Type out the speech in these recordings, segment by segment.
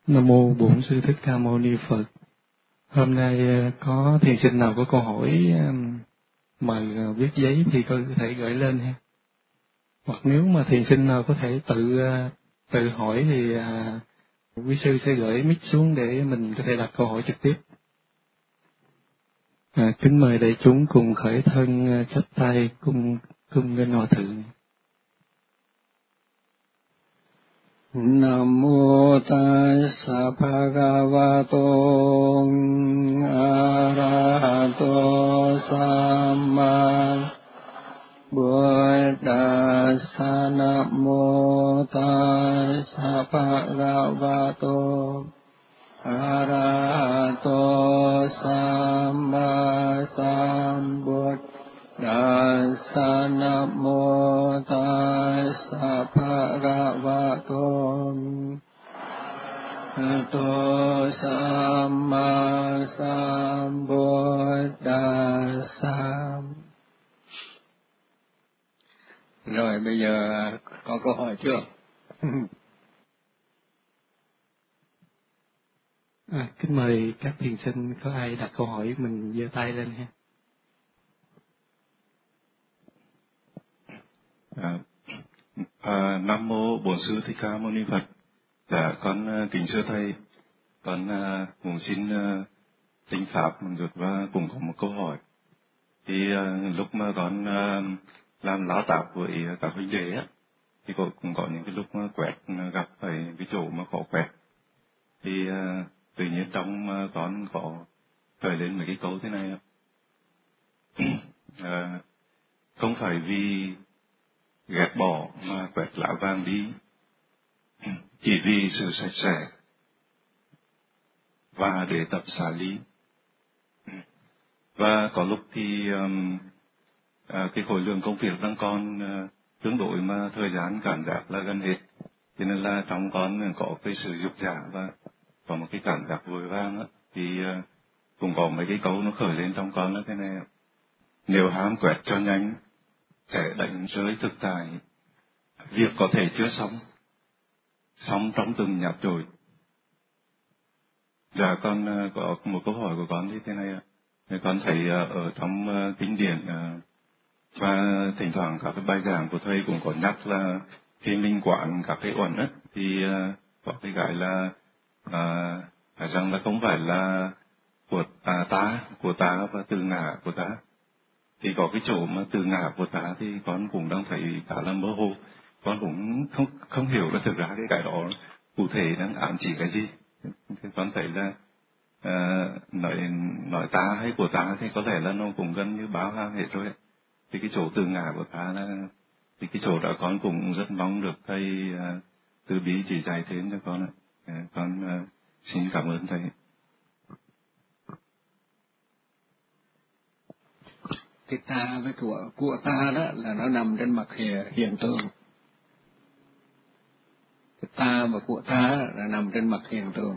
Nam mô Bổn Sư Thích Ca Mâu Ni Phật. Hôm nay có thiền sinh nào có câu hỏi mời viết giấy thì có thể gửi lên ha. Hoặc nếu mà thiền sinh nào có thể tự hỏi thì quý sư sẽ gửi mic xuống để mình có thể đặt câu hỏi trực tiếp. Kính mời đại chúng cùng khởi thân chắp tay cung nghênh hòa thượng. Nam mô Tassa Bhagavato Arahato Samma Buddhassa. Nam mô Tassa Bhagavato Arahato Samma Sambuddhassa. Nam mô Tassa Bhagavato Arahato Samma Sambuddhassa. Rồi bây giờ có câu hỏi chưa? Kính mời các thiền sinh, có ai đặt câu hỏi mình giơ tay lên ha. Nam mô Bổn Sư Thích Ca Mâu Ni Phật. Dạ, con kính thưa thầy, con cũng xin tinh pháp một chút và cũng có một câu hỏi. Thì lúc mà con làm lão tạp với các huynh đệ á, thì cũng có những cái lúc mà quẹt gặp phải cái chỗ mà khó quẹt. Thì tự nhiên trong con có khởi lên mấy cái câu thế này. Không phải vì ghét bỏ mà quẹt lá vàng đi, chỉ vì sự sạch sẽ và để tập xả ly. Và có lúc thì cái khối lượng công việc đang còn tương đối mà thời gian cảm giác là gần hết, cho nên là trong con có cái sự dục giả và có một cái cảm giác vội vàng á, thì cũng có mấy cái câu nó khởi lên trong con là thế này: nếu ham quẹt cho nhanh sẽ đánh rơi thực tại, việc có thể chưa xong trong từng nhát chổi. Dạ, con có một câu hỏi của con như thế này ạ. Con thấy ở trong kinh điển và thỉnh thoảng các cái bài giảng của thầy cũng có nhắc là khi mình quán các cái uẩn á, thì có cái gọi là rằng là không phải là của ta và từ ngã của ta. Thì có cái chỗ mà từ ngã của ta thì con cũng đang thấy khá là mơ hồ. Con cũng không hiểu là thực ra cái đó cụ thể đang ám chỉ cái gì. Thì con thấy là nói ta hay của ta thì có thể là nó cũng gần như bao hàm hết rồi. Thì cái chỗ từ ngã của ta là thì cái chỗ đó con cũng rất mong được thầy từ bi chỉ dạy thêm cho con ạ. Con xin cảm ơn thầy. Cái ta với của ta đó là nó nằm trên mặt hiện tượng. Cái ta và của ta là nằm trên mặt hiện tượng.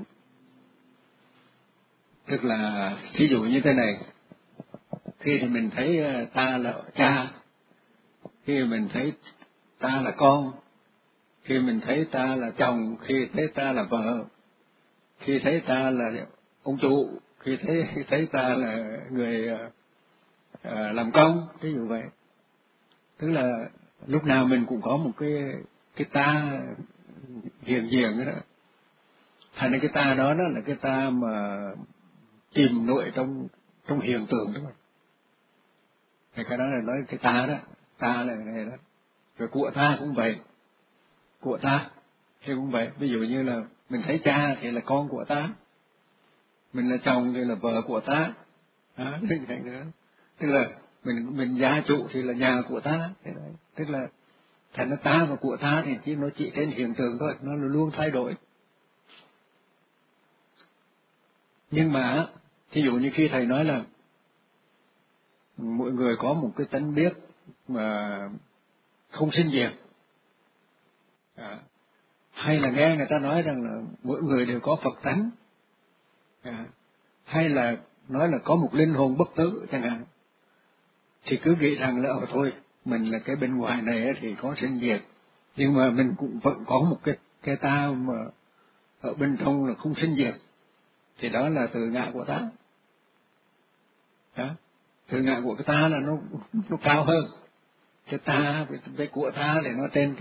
Tức là thí dụ như thế này, khi thì mình thấy ta là cha, khi mình thấy ta là con, khi mình thấy ta là chồng, khi thấy ta là vợ, khi thấy ta là ông chủ, khi thấy ta là người làm công, ví dụ vậy. Tức là lúc nào mình cũng có một cái ta hiện diện đó. Thành ra cái ta đó là cái ta mà chìm nội trong hiện tượng đó. Thì cái đó là nói cái ta đó, ta là cái này đó. Rồi của ta cũng vậy, của ta thì cũng vậy. Ví dụ như là mình thấy cha thì là con của ta, mình là chồng thì là vợ của ta, tức là mình gia trụ thì là nhà của ta. Tức là thành ra ta và của ta thì nó chỉ trên hiện tượng thôi, nó luôn thay đổi. Nhưng mà thí dụ như khi thầy nói là mỗi người có một cái tánh biết mà không sinh diệt, hay là nghe người ta nói rằng là mỗi người đều có Phật tánh, hay là nói là có một linh hồn bất tử chẳng hạn, thì cứ nghĩ rằng là thôi mình là cái bên ngoài này thì có sinh diệt, nhưng mà mình cũng vẫn có một cái ta ở bên trong là không sinh diệt, thì đó là từ ngã của ta. Đó, từ ngã của cái ta là nó cao hơn. Cái ta với của ta thì nó trên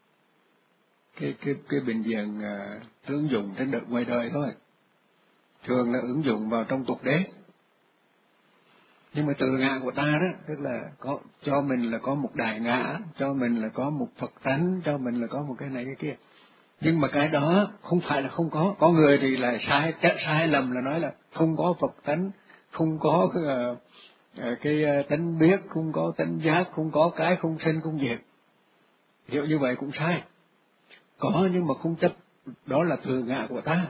cái bình diện ứng dụng trên đời ngoài đời thôi, thường là ứng dụng vào trong tục đế. Nhưng mà từ ngã của ta đó, tức là có cho mình là có một đại ngã, cho mình là có một Phật tánh, cho mình là có một cái này cái kia. Nhưng mà cái đó không phải là không có người thì là sai lầm là nói là không có Phật tánh, không có cái tánh biết, không có tánh giác, không có cái không sinh không diệt. Hiểu như vậy cũng sai. Có nhưng mà không chấp, đó là từ ngã của ta,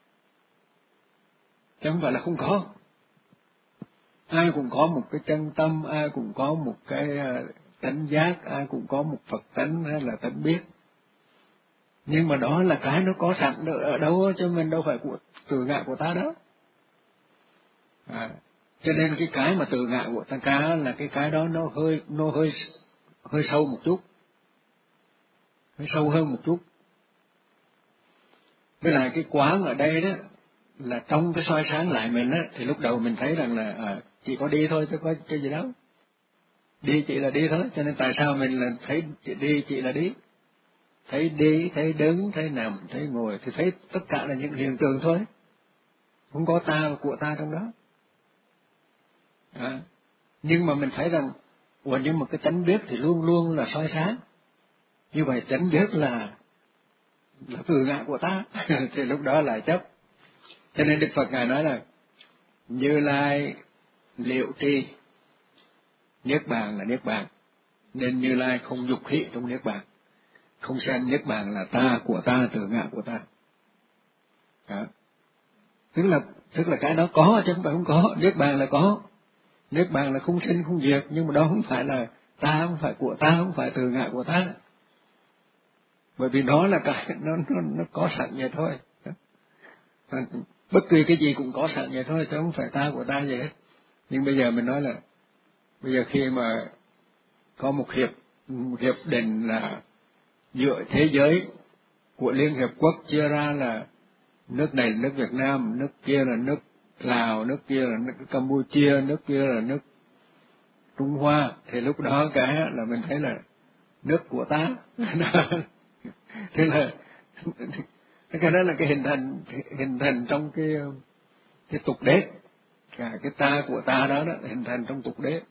chứ không phải là không có. Ai cũng có một cái chân tâm, ai cũng có một cái tánh giác, ai cũng có một Phật tánh hay là tánh biết. Nhưng mà đó là cái nó có sẵn ở đâu, chứ mình đâu phải của từ ngã của ta đó. Cho nên cái mà từ ngã của ta là cái đó nó hơi sâu một chút, hơi sâu hơn một chút. Với lại cái quán ở đây đó là trong cái soi sáng lại mình á, thì lúc đầu mình thấy rằng là chỉ có đi thôi chứ có cái gì đâu, đi chỉ là đi thôi. Cho nên tại sao mình là thấy đi chỉ là đi, thấy đi, thấy đứng, thấy nằm, thấy ngồi, thì thấy tất cả là những hiện tượng thôi, không có ta và của ta trong đó. Nhưng mà mình thấy rằng nhưng mà cái tánh biết thì luôn luôn là soi sáng, như vậy tánh biết là từ ngã của ta thì lúc đó là chấp. Cho nên Đức Phật Ngài nói là Như Lai liệu tri, niết bàn là niết bàn, nên Như Lai không dục hỷ trong niết bàn, không xem niết bàn là ta, của ta, từ ngã của ta. Đó. Tức là cái đó có chứ không phải không có. Niết bàn là có, niết bàn là không sinh không diệt, nhưng mà đó không phải là ta, không phải của ta, không phải từ ngã của ta. Bởi vì đó là cái nó có sẵn vậy thôi. Bất kỳ cái gì cũng có sẵn vậy thôi, chứ không phải ta của ta gì hết. Nhưng bây giờ mình nói là bây giờ khi mà có một hiệp định là giữa thế giới của Liên Hiệp Quốc chia ra là nước này là nước Việt Nam, nước kia là nước Lào, nước kia là nước Campuchia, nước kia là nước Trung Hoa, thì lúc đó cái là mình thấy là nước của ta. Thế là cái đó là cái hình thành trong cái tục đế, cái ta của ta đó hình thành trong tục đế.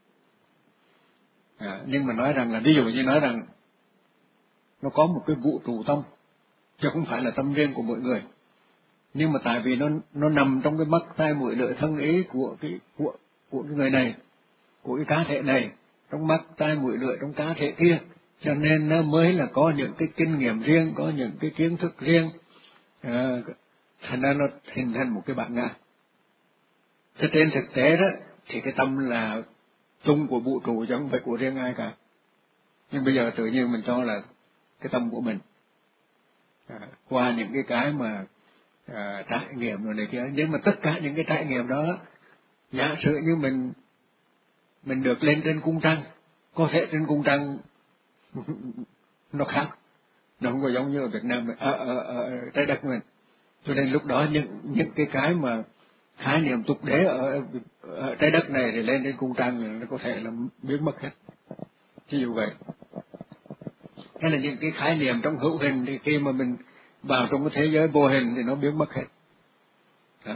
Nhưng mà nói rằng là ví dụ như nói rằng nó có một cái vũ trụ tâm, chứ không phải là tâm riêng của mỗi người, nhưng mà tại vì nó nằm trong cái mắt tai mũi lưỡi thân ý của cái người này, của cái cá thể này, trong mắt tai mũi lưỡi trong cá thể kia, cho nên nó mới là có những cái kinh nghiệm riêng, có những cái kiến thức riêng, thành ra nó hình thành một cái bản ngã. Thế trên thực tế đó thì cái tâm là chung của vũ trụ chứ không phải của riêng ai cả. Nhưng bây giờ tự nhiên mình cho là cái tâm của mình, qua những cái mà trải nghiệm rồi này kia. Nhưng mà tất cả những cái trải nghiệm đó, giả sử như mình được lên trên cung trăng, có thể trên cung trăng nó khác, nó không có giống như ở Việt Nam ở trái đất mình. Cho nên lúc đó những cái mà khái niệm tục đế ở trái đất này thì lên trên cung trăng nó có thể là biến mất hết, ví dụ vậy. Hay là những cái khái niệm trong hữu hình thì khi mà mình vào trong cái thế giới vô hình thì nó biến mất hết. Đó.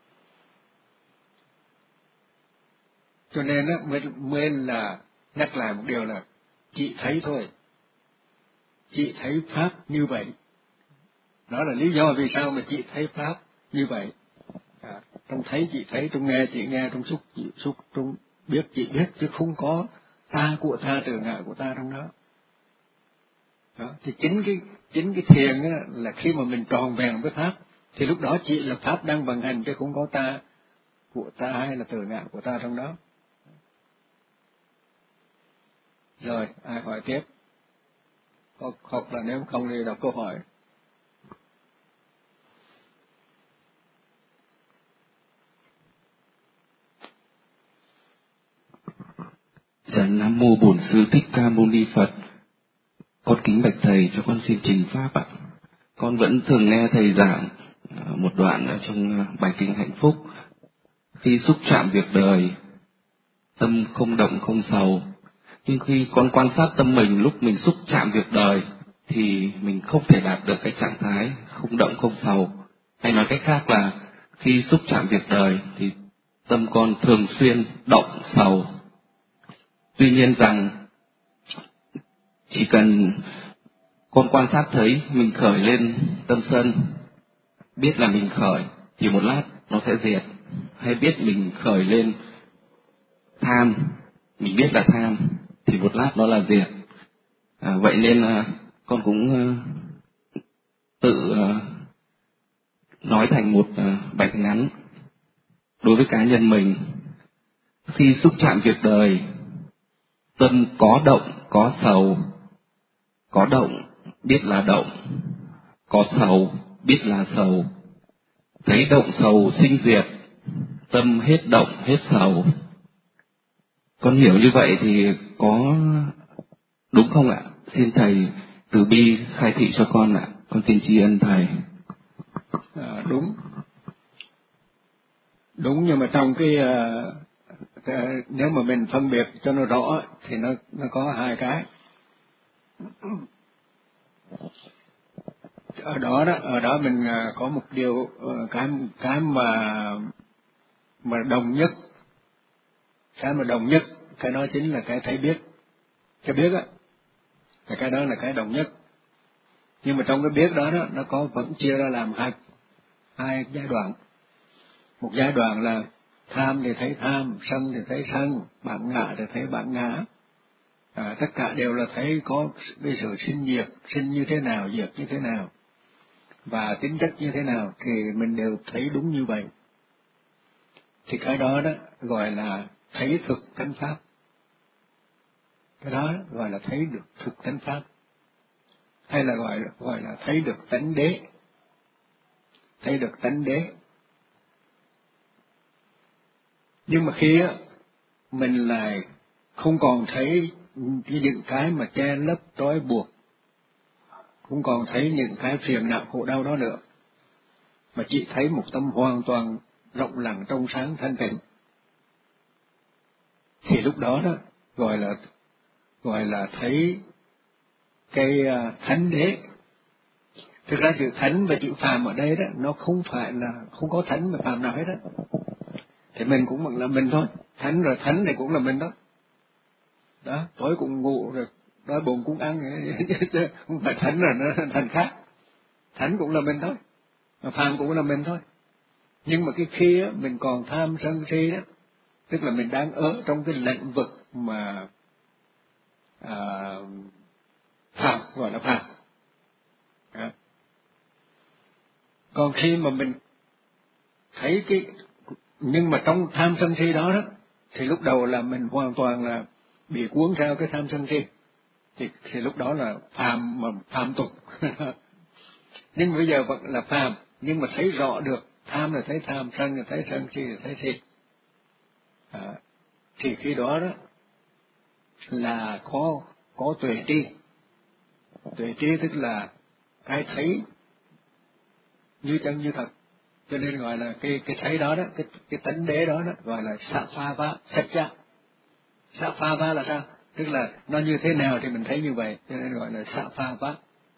Cho nên mới là nhắc lại một điều là chị thấy thôi, chị thấy pháp như vậy. Đó là lý do vì sao mà chị thấy pháp như vậy. Trong thấy chị thấy, trong nghe chị nghe, trong xúc chị xúc, trong biết chị biết, chứ không có ta của ta, từ ngã của ta trong đó. Đó, thì chính cái thiền á, là khi mà mình tròn vẹn với pháp, thì lúc đó chỉ là pháp đang vận hành, chứ không có ta của ta hay là từ ngã của ta trong đó. Rồi, ai hỏi tiếp? Hoặc là nếu không thì đọc câu hỏi. Dạ Nam Mô Bổn Sư Thích Ca Mâu Ni Phật. Con kính bạch thầy cho con xin trình pháp ạ. con vẫn thường nghe thầy giảng một đoạn ở trong bài kinh hạnh phúc. Khi xúc chạm việc đời, tâm không động không sầu. Nhưng khi con quan sát tâm mình lúc mình xúc chạm việc đời thì mình không thể đạt được cái trạng thái không động không sầu. Hay nói cách khác là khi xúc chạm việc đời thì tâm con thường xuyên động sầu. Tuy nhiên rằng chỉ cần con quan sát thấy mình khởi lên tâm sân, biết là mình khởi thì một lát nó sẽ diệt. Hay biết mình khởi lên tham, mình biết là tham thì một lát nó là diệt. Vậy nên con cũng tự nói thành một bài ngắn đối với cá nhân mình. Khi xúc chạm việc đời, tâm có động có sầu. Có động biết là động, có sầu biết là sầu. Thấy động sầu sinh diệt, tâm hết động hết sầu. Con hiểu như vậy thì có đúng không ạ? Xin thầy từ bi khai thị cho con ạ. Con xin tri ân thầy. Đúng. Đúng, nhưng mà trong cái nếu mà mình phân biệt cho nó rõ thì nó có hai cái. Ở đó mình có một điều cái mà đồng nhất, cái đó chính là cái thấy biết. Cái biết á, cái đó là cái đồng nhất. Nhưng mà trong cái biết đó nó vẫn chia ra làm hai giai đoạn. Một giai đoạn là tham thì thấy tham, sân thì thấy sân, bản ngã thì thấy bản ngã. Tất cả đều là thấy có cái sự sinh diệt, sinh như thế nào, diệt như thế nào, và tính chất như thế nào, thì mình đều thấy đúng như vậy. Thì cái đó gọi là thấy thực tánh pháp. Cái đó gọi là thấy được thực tánh pháp, hay là gọi là thấy được tánh đế. Thấy được tánh đế. Nhưng mà khi mình lại không còn thấy những cái mà che lấp trói buộc, không còn thấy những cái phiền não khổ đau đó nữa, mà chỉ thấy một tâm hoàn toàn rộng lặng trong sáng thanh tịnh, thì lúc đó gọi là thấy cái thánh đế. Thực ra chữ thánh và chữ phàm ở đây nó không phải là không có thánh và phàm nào hết đó. Thì mình cũng vẫn là mình thôi, thánh rồi thánh này cũng là mình đó. Đó, tối cũng ngủ rồi đói bụng cũng ăn, chứ không phải thánh rồi nó thành khác. Thánh cũng là mình thôi, mà phàm cũng là mình thôi. Nhưng mà cái khi mình còn tham sân si đó, tức là mình đang ở trong cái lĩnh vực mà phàm, gọi là phàm. Còn khi mà mình thấy nhưng mà trong tham sân si đó thì lúc đầu là mình hoàn toàn là bị cuốn theo cái tham sân si, thì lúc đó là phàm, mà phàm tục. Nhưng bây giờ vẫn là phàm, nhưng mà thấy rõ được tham là thấy tham, sân là thấy sân, si là thấy si. Thì khi đó là có tuệ tri. Tuệ tri tức là cái thấy như chân như thật, cho nên gọi là cái thấy đó cái tánh đế đó gọi là sa pha va satcha. Sa pha va là sao? Tức là nó như thế nào thì mình thấy như vậy, cho nên gọi là sa pha va.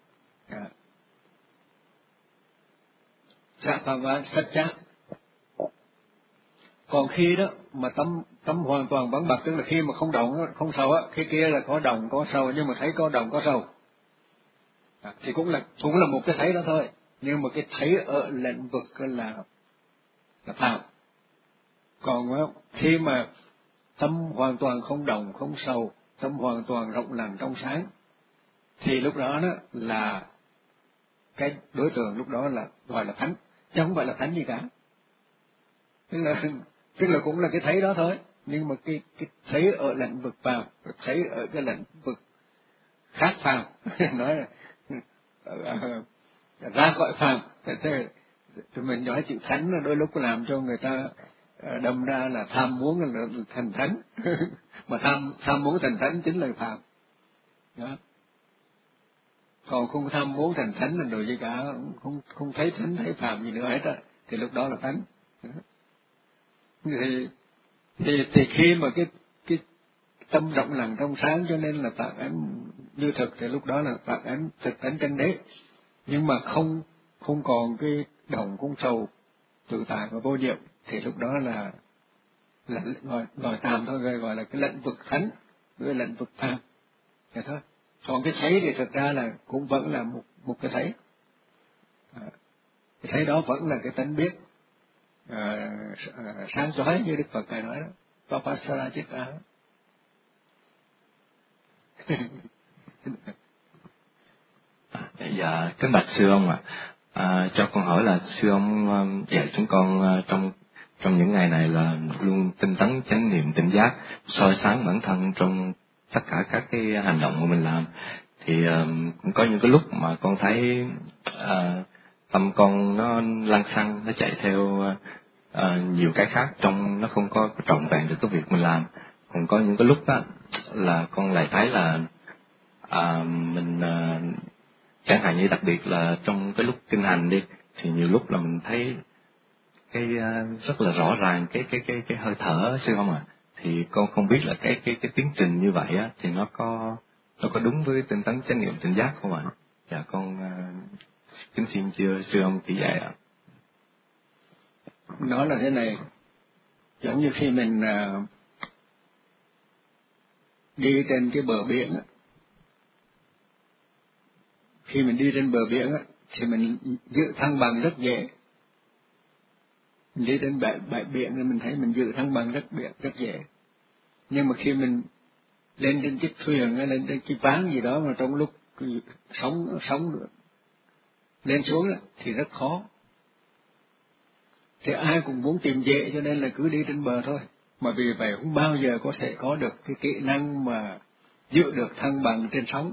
Sa pha va satcha. Còn khi đó mà tâm hoàn toàn vắng bặt, tức là khi mà không động không sầu khi kia là có động có sầu, nhưng mà thấy có động có sầu, thì cũng là một cái thấy đó thôi. Nhưng mà cái thấy ở lĩnh vực là phàm. Còn khi mà tâm hoàn toàn không động không sầu, tâm hoàn toàn rộng lặng trong sáng, thì lúc đó là cái đối tượng lúc đó là gọi là thánh, chứ không phải là thánh gì cả. Tức là cũng là cái thấy đó thôi, nhưng mà cái thấy ở lĩnh vực phàm, thấy ở cái lĩnh vực khác phàm. Nói là ra khỏi phàm. Thì mình nói chữ thánh là đôi lúc làm cho người ta đâm ra là tham muốn là thành thánh. Mà tham muốn thành thánh chính là phàm. Đó. còn không tham muốn thành thánh là đồ gì cả, không thấy thánh thấy phàm gì nữa hết á, thì lúc đó là tánh. Thì khi mà cái tâm rộng lặng trong sáng, cho nên là phản ánh như thực, thì lúc đó là phản ánh thực tánh chân đế. Nhưng mà không còn cái đồng cung sầu tự tại và vô niệm, thì lúc đó là gọi tạm thôi, gọi là cái lệnh vực thánh với lệnh vực phàm, vậy thôi. Còn cái thấy thì thực ra là cũng vẫn là một cái thấy. Cái thấy đó vẫn là cái tánh biết sáng chói như Đức Phật ngài nói đó, Papasara Chitta. Dạ, kính bạch sư ông ạ. Cho con hỏi là sư ông dạy chúng con trong những ngày này là luôn tinh tấn chánh niệm tỉnh giác, soi sáng bản thân trong tất cả các cái hành động mà mình làm. Thì cũng có những cái lúc mà con thấy tâm con nó lăng xăng, nó chạy theo nhiều cái khác, trong nó không có trọn vẹn được cái việc mình làm. Còn có những cái lúc đó là con lại thấy là mình chẳng hạn như đặc biệt là trong cái lúc kinh hành đi, thì nhiều lúc là mình thấy cái rất là rõ ràng cái hơi thở sư không ạ? Thì con không biết là cái tiến trình như vậy á, thì nó có đúng với tinh tấn chánh niệm tỉnh giác không ạ? Dạ con kính xin sư ông chỉ dạy ạ. Nó là thế này, giống như khi mình đi trên cái bờ biển á, khi mình đi trên bờ biển á, thì mình giữ thăng bằng rất dễ. Mình đi trên bãi biển thì mình thấy mình giữ thăng bằng rất dễ. Nhưng mà khi mình lên trên chiếc thuyền hay lên trên cái ván gì đó mà trong lúc sóng lên xuống đó, thì rất khó. Thì ai cũng muốn tìm dễ, cho nên là cứ đi trên bờ thôi. Mà vì vậy không bao giờ có thể có được cái kỹ năng mà giữ được thăng bằng trên sóng.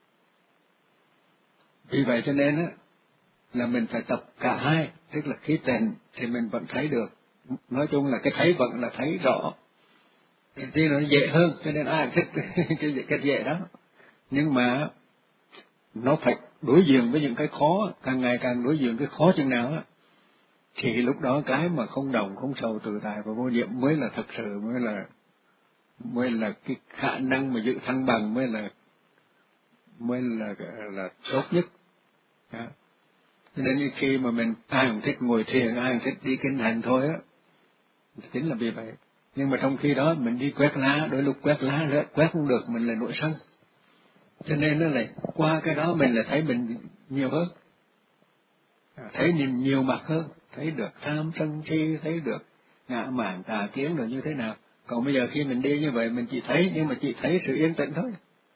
Vì vậy cho nên á, là mình phải tập cả hai, tức là khí tịnh thì mình vẫn thấy được. Nói chung là cái thấy vẫn là thấy rõ. Thì nó dễ hơn, cho nên ai thích cái dễ đó. Nhưng mà nó phải đối diện với những cái khó, càng ngày càng đối diện cái khó chừng nào á, thì lúc đó cái mà không đồng, không sầu, tự tại và vô niệm mới là thật sự, mới là cái khả năng mà giữ thăng bằng mới là tốt nhất. Đó. Cho nên khi mà mình ai cũng thích ngồi thiền, ai cũng thích đi kinh hành thôi á, chính là vì vậy. Nhưng mà trong khi đó mình đi quét lá, đôi lúc quét lá quét không được, mình lại nổi sân. Cho nên nó lại qua cái đó mình lại thấy mình nhiều hơn, thấy nhìn nhiều mặt hơn, thấy được tham sân si, thấy được ngã mạn tà kiến rồi như thế nào. Còn bây giờ khi mình đi như vậy mình chỉ thấy, nhưng mà chỉ thấy sự yên tĩnh thôi.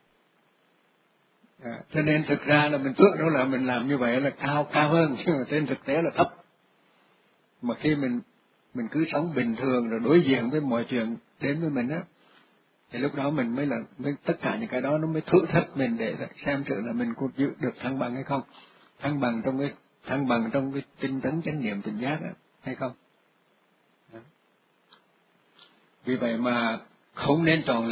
Cho nên thực ra là mình tưởng đâu là mình làm như vậy là cao hơn, nhưng mà trên thực tế là thấp. Mà khi mình cứ sống bình thường rồi đối diện với mọi chuyện đến với mình á, thì lúc đó mình mới tất cả những cái đó nó mới thử thách mình để xem thử là mình có giữ được thăng bằng hay không, thăng bằng trong cái tinh tấn chánh niệm tỉnh giác đó, hay không. Đó. Vì vậy mà không nên chọn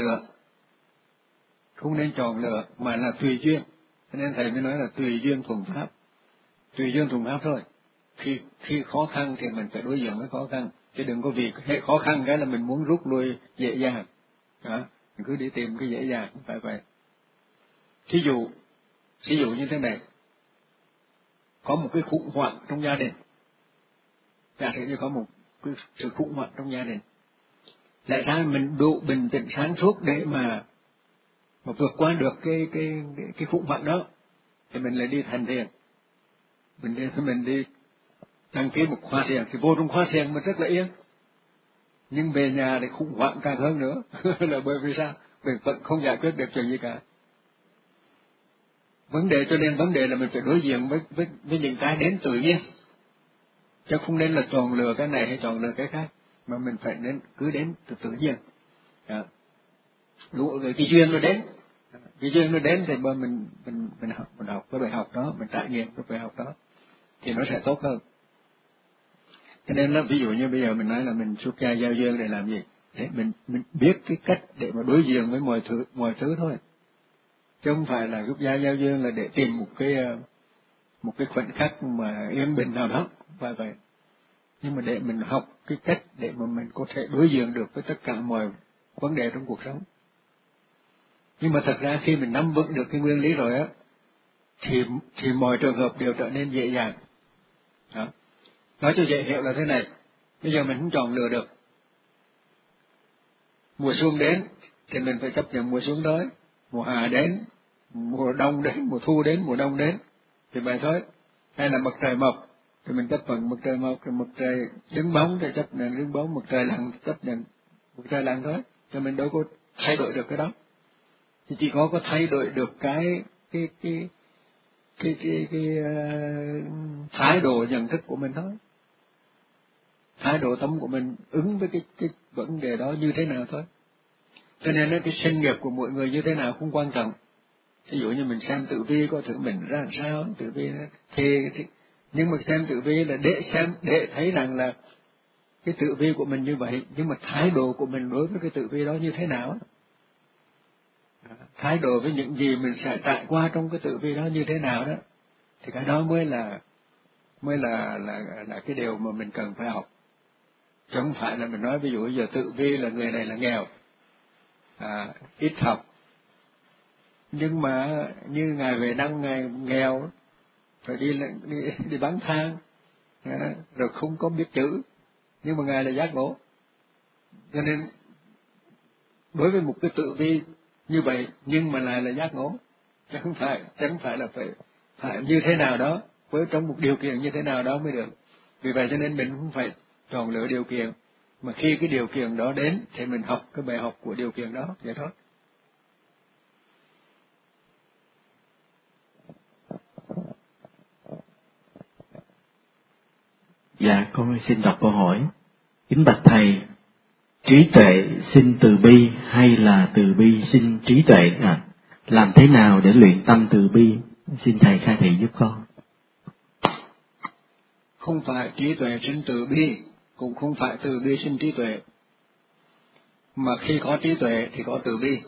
lựa mà là tùy duyên. Cho nên thầy mới nói là tùy duyên thuận pháp thôi. Khi khó khăn thì mình phải đối diện với khó khăn, chứ đừng có vì hệ khó khăn cái là mình muốn rút lui dễ dàng. Đó, mình cứ đi tìm cái dễ dàng, không phải vậy. Thí dụ như thế này, có một cái khủng hoảng trong gia đình, giả sử như có một cái sự khủng hoảng trong gia đình, lẽ ra mình đủ bình tĩnh sáng suốt để mà vượt qua được cái khủng hoảng đó, thì mình lại đi thành thiền, mình đi đăng ký một khóa thiền, thì vô trong khóa thiền mình rất là yên. Nhưng về nhà thì khủng hoảng càng hơn nữa. Là bởi vì sao? Mình vẫn không giải quyết được chuyện gì cả. Cho nên vấn đề là mình phải đối diện với những cái đến tự nhiên, chứ không nên là chọn lựa cái này hay chọn lựa cái khác, mà mình phải cứ đến từ tự nhiên. Đúng rồi, cái duyên nó đến thì mình học cái bài học đó, mình trải nghiệm cái bài học đó thì nó sẽ tốt hơn. Cho nên là ví dụ như bây giờ mình nói là mình xuất gia giao duyên để làm gì? Để mình biết cái cách để mà đối diện với mọi thứ thôi. chứ không phải là rút gia giao dương là để tìm một cái khoảnh khắc mà yên bình nào đó, phải vậy. Nhưng mà để mình học cái cách để mà mình có thể đối diện được với tất cả mọi vấn đề trong cuộc sống. Nhưng mà thật ra khi mình nắm vững được cái nguyên lý rồi á, thì mọi trường hợp đều trở nên dễ dàng. Đó. Nói cho dễ hiểu là thế này, bây giờ mình không chọn lựa được. Mùa xuân đến thì mình phải chấp nhận mùa xuân tới, mùa hạ đến, mùa đông đến, mùa thu đến, mùa đông đến, thì vậy thôi. Hay là mặt trời mọc thì mình chấp nhận mặt trời mọc, mặt trời đứng bóng thì chấp nhận đứng bóng, mặt trời lặn chấp nhận mặt trời lặn thôi. Cho mình đâu có thay đổi được cái đó. Thì chỉ có thay đổi được cái thái độ nhận thức của mình thôi, thái độ tâm của mình ứng với cái vấn đề đó như thế nào thôi. Cho nên cái sinh nghiệp của mỗi người như thế nào không quan trọng. Ví dụ như mình xem tử vi có thử mình ra làm sao, tử vi thì nhưng mà xem tử vi là để thấy rằng là cái tử vi của mình như vậy, nhưng mà thái độ của mình đối với cái tử vi đó như thế nào, thái độ với những gì mình sẽ trải qua trong cái tử vi đó như thế nào đó, thì cái đó mới là cái điều mà mình cần phải học. Chứ không phải là mình nói ví dụ giờ tử vi là người này là nghèo, ít học, nhưng mà như ngài về năm ngài nghèo phải đi bán than, rồi không có biết chữ, nhưng mà ngài là giác ngộ. Cho nên đối với một cái tử vi như vậy nhưng mà lại là giác ngộ, chứ không phải là phải như thế nào đó với trong một điều kiện như thế nào đó mới được. Vì vậy cho nên mình không phải chọn lựa điều kiện, mà khi cái điều kiện đó đến thì mình học cái bài học của điều kiện đó, vậy thôi. Dạ, con xin đọc câu hỏi. Kính bạch thầy, trí tuệ sinh từ bi hay là từ bi sinh trí tuệ ạ? Làm thế nào để luyện tâm từ bi? Xin thầy khai thị giúp con. Không phải trí tuệ sinh từ bi, cũng không phải từ bi sinh trí tuệ, mà khi có trí tuệ thì có từ bi.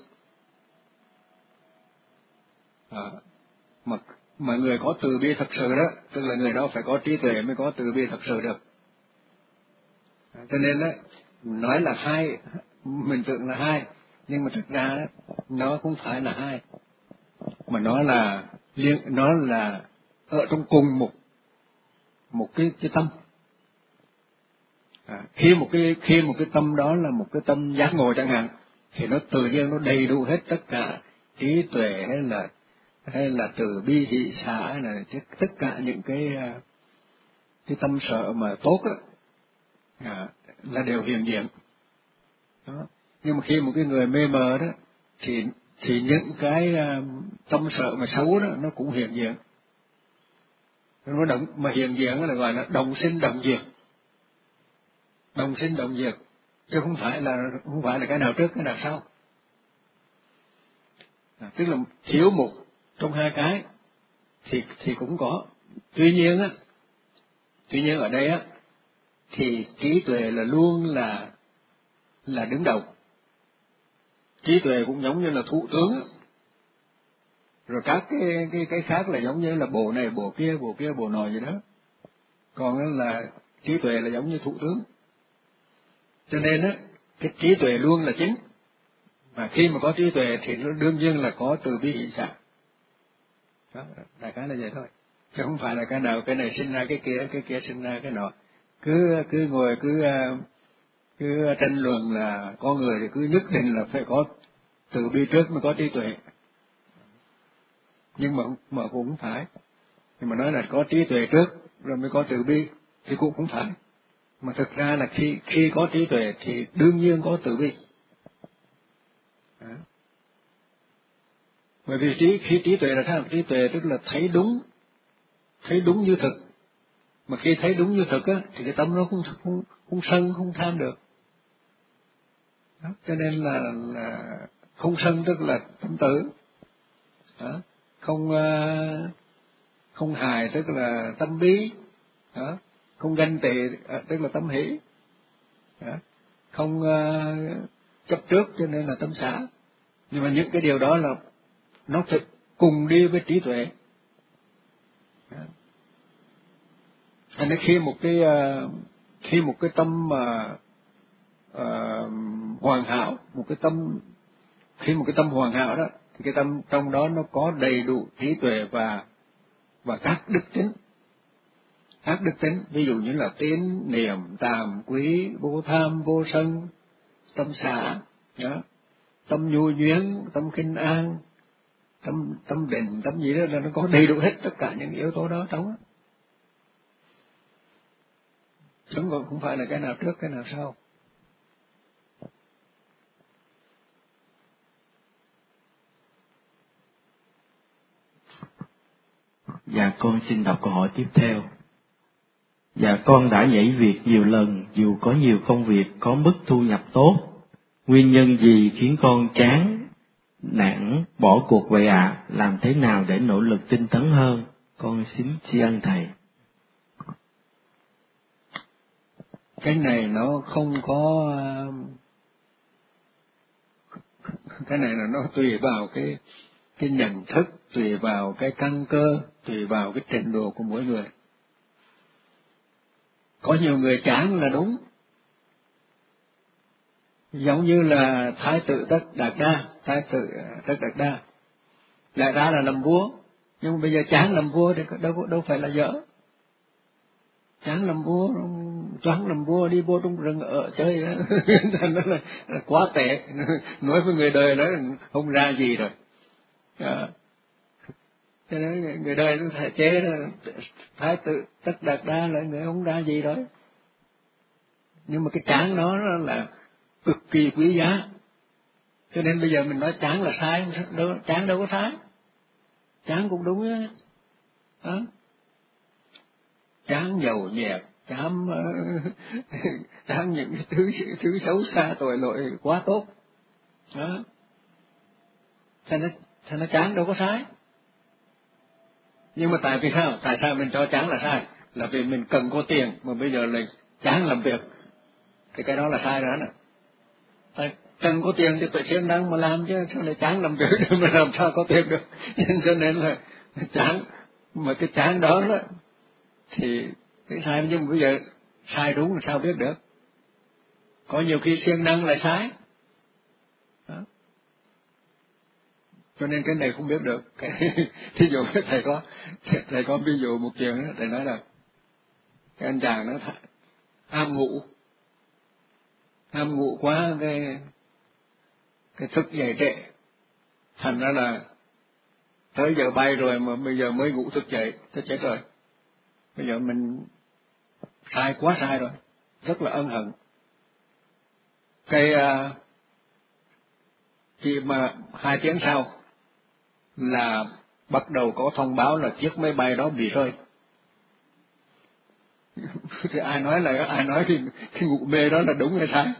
Mà người có từ bi thật sự đó, tức là người đó phải có trí tuệ mới có từ bi thật sự được. Cho nên đó, nói là hai, mình tưởng là hai, nhưng mà thực ra đó, nó không phải là hai, mà nó là ở trong cùng một cái tâm. Khi một cái tâm đó là một cái tâm giác ngộ chẳng hạn, thì nó tự nhiên nó đầy đủ hết tất cả trí tuệ hay là từ bi hỷ xả này, tất cả những cái tâm sở mà tốt á, là đều hiện diện. Đó. Nhưng mà khi một cái người mê mờ đó thì những cái tâm sở mà xấu đó nó cũng hiện diện. Nó mà hiện diện là gọi là đồng sinh đồng diệt. Đồng sinh đồng diệt, chứ không phải là cái nào trước cái nào sau. Tức là thiếu một trong hai cái thì cũng có. Tuy nhiên ở đây á thì trí tuệ là luôn là đứng đầu. Trí tuệ cũng giống như là thủ tướng, rồi các cái khác là giống như là bộ này bộ kia bộ nọ gì đó. Còn là trí tuệ là giống như thủ tướng. Cho nên á cái trí tuệ luôn là chính. Mà khi mà có trí tuệ thì đương nhiên là có từ bi hỷ xả. Đó, đại khái là vậy thôi. Chứ không phải là cái nào cái này sinh ra cái kia sinh ra cái nọ. Cứ ngồi cứ tranh luận là con người thì cứ nhất định là phải có từ bi trước mới có trí tuệ. Nhưng mà cũng không phải. Nhưng mà nói là có trí tuệ trước rồi mới có từ bi thì cũng không phải. Mà thực ra là khi có trí tuệ thì đương nhiên có từ bi. Bởi vì khi trí tuệ là sao? Trí tuệ tức là thấy đúng như thực. Mà khi thấy đúng như thực á thì cái tâm nó không sân không tham được. Đó. Cho nên là không sân tức là tâm tử. Đó. Không hài tức là tâm bí. Đó. Không ganh tị tức là tâm hỷ. Đó. Không chấp trước cho nên là tâm xả. Nhưng mà những cái điều đó là nó phải cùng đi với trí tuệ. Thành ra khi một cái tâm hoàn hảo, khi một cái tâm hoàn hảo đó, thì cái tâm trong đó nó có đầy đủ trí tuệ và các đức tính. Các đức tính ví dụ như là tín, niệm, tàm, quý, vô tham, vô sân, tâm xả, tâm nhu nhuyễn, tâm khinh an, tâm định, tâm gì đó, là nó có đầy đủ hết tất cả những yếu tố đó trong đó. Chứ không phải là cái nào trước cái nào sau. Dạ con xin đọc câu hỏi tiếp theo. Dạ con đã nhảy việc nhiều lần dù có nhiều công việc có mức thu nhập tốt. Nguyên nhân gì khiến con chán nản bỏ cuộc vậy ạ? Làm thế nào để nỗ lực tinh tấn hơn? Con xin tri ân thầy. Cái này nó không có, cái này là nó tùy vào cái nhận thức, tùy vào cái căn cơ, tùy vào cái trình độ của mỗi người. Có nhiều người chán là đúng, giống như là Thái tử Tất Đạt Đa, lẽ ra là làm vua, nhưng mà bây giờ chán làm vua thì đâu phải là dở. Chán làm vua, choáng làm vua, đi vô trong rừng ở chơi nó là quá tệ. Nói với người đời nói không ra gì rồi. Cho nên người đời nó phải chế Thái tử Tất Đạt Đa là người không ra gì rồi. Nhưng mà cái chán đó là cực kỳ quý giá. Cho nên bây giờ mình nói chán là sai, chán đâu có sai. Chán cũng đúng á. Chán dầu nhẹt, chán những cái thứ xấu xa tội lỗi quá tốt. Đó. Thành nó chán đâu có sai. Nhưng mà tại vì sao? Tại sao mình cho chán là sai? Là vì mình cần có tiền, mà bây giờ là chán làm việc. Thì cái đó là sai rồi đó. Cần có tiền thì phải siêng năng mà làm chứ, sao lại chán làm việc để mà làm sao có tiền được. Cho nên là chán, mà cái chán đó thì cái sai, nhưng mà bây giờ sai đúng là sao biết được. Có nhiều khi siêng năng lại sai. Đó. Cho nên cái này không biết được. Thí dụ thầy có ví dụ một chuyện đó, thầy nói là cái anh chàng nó ham ngủ quá, cái thức dậy trễ, thành ra là tới giờ bay rồi mà bây giờ mới ngủ thức dậy, tôi chết rồi. Bây giờ mình quá sai rồi, rất là ân hận. Chỉ mà 2 tiếng sau là bắt đầu có thông báo là chiếc máy bay đó bị rơi. Thì ai nói thì cái ngủ mê đó là đúng hay sai?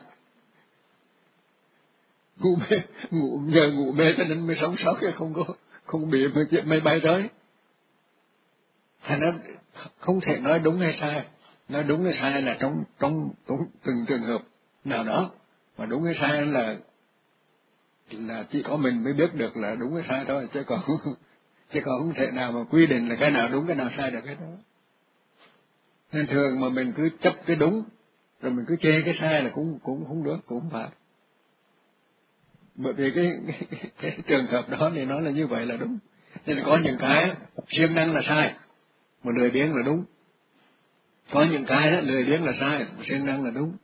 Ngủ mê cho nên mới sống sót, chứ không bị máy bay rơi. Thành ra không thể nói đúng hay sai. Nói đúng hay sai là trong từng trường hợp nào đó, mà đúng hay sai là chỉ có mình mới biết được là đúng hay sai thôi, chứ còn không thể nào mà quy định là cái nào đúng cái nào sai được cái đó. Nên thường mà mình cứ chấp cái đúng rồi mình cứ chê cái sai là cũng không được, cũng không phải. Bởi vì cái trường hợp đó thì nó là như vậy là đúng. Nên có những cái siêng năng là sai, mà lười biếng là đúng. Có những cái đó lười biếng là sai, mà siêng năng là đúng.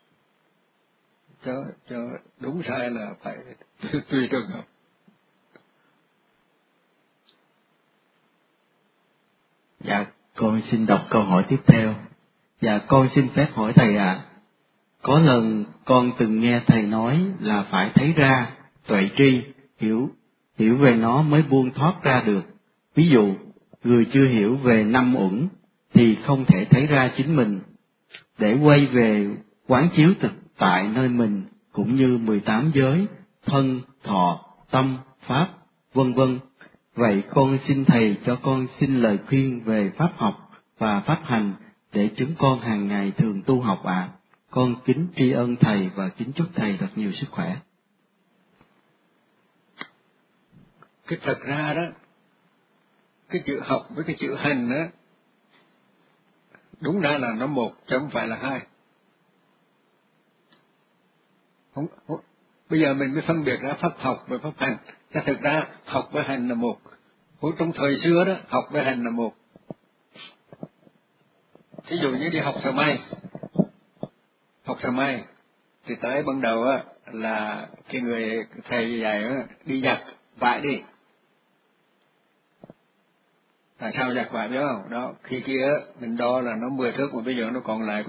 Cho đúng sai là phải tùy trường hợp. Dạ, con xin đọc câu hỏi tiếp theo. Dạ, con xin phép hỏi thầy ạ. Có lần con từng nghe thầy nói là phải thấy ra, tuệ tri, hiểu về nó mới buông thoát ra được. Ví dụ, người chưa hiểu về 5 uẩn thì không thể thấy ra chính mình. Để quay về quán chiếu thực tại nơi mình, cũng như 18 giới, thân, thọ, tâm, pháp, vân vân. Vậy con xin thầy cho con xin lời khuyên về pháp học và pháp hành để chúng con hàng ngày thường tu học ạ. Con kính tri ân thầy và kính chúc thầy thật nhiều sức khỏe. cái thật ra đó, cái chữ học với cái chữ hành đó, đúng ra là nó một chứ không phải là hai. Bây giờ mình mới phân biệt ra pháp học và pháp hành. Chứ thực ra học với hành là một. Trong thời xưa đó, học với hành là một. Thí dụ như đi học thợ may thì tới ban đầu á là cái người thầy dạy á đi giặt vải đi. Tại sao giặt vải biết không? Đó, khi kia mình đo là nó 10 thước mà bây giờ nó còn lại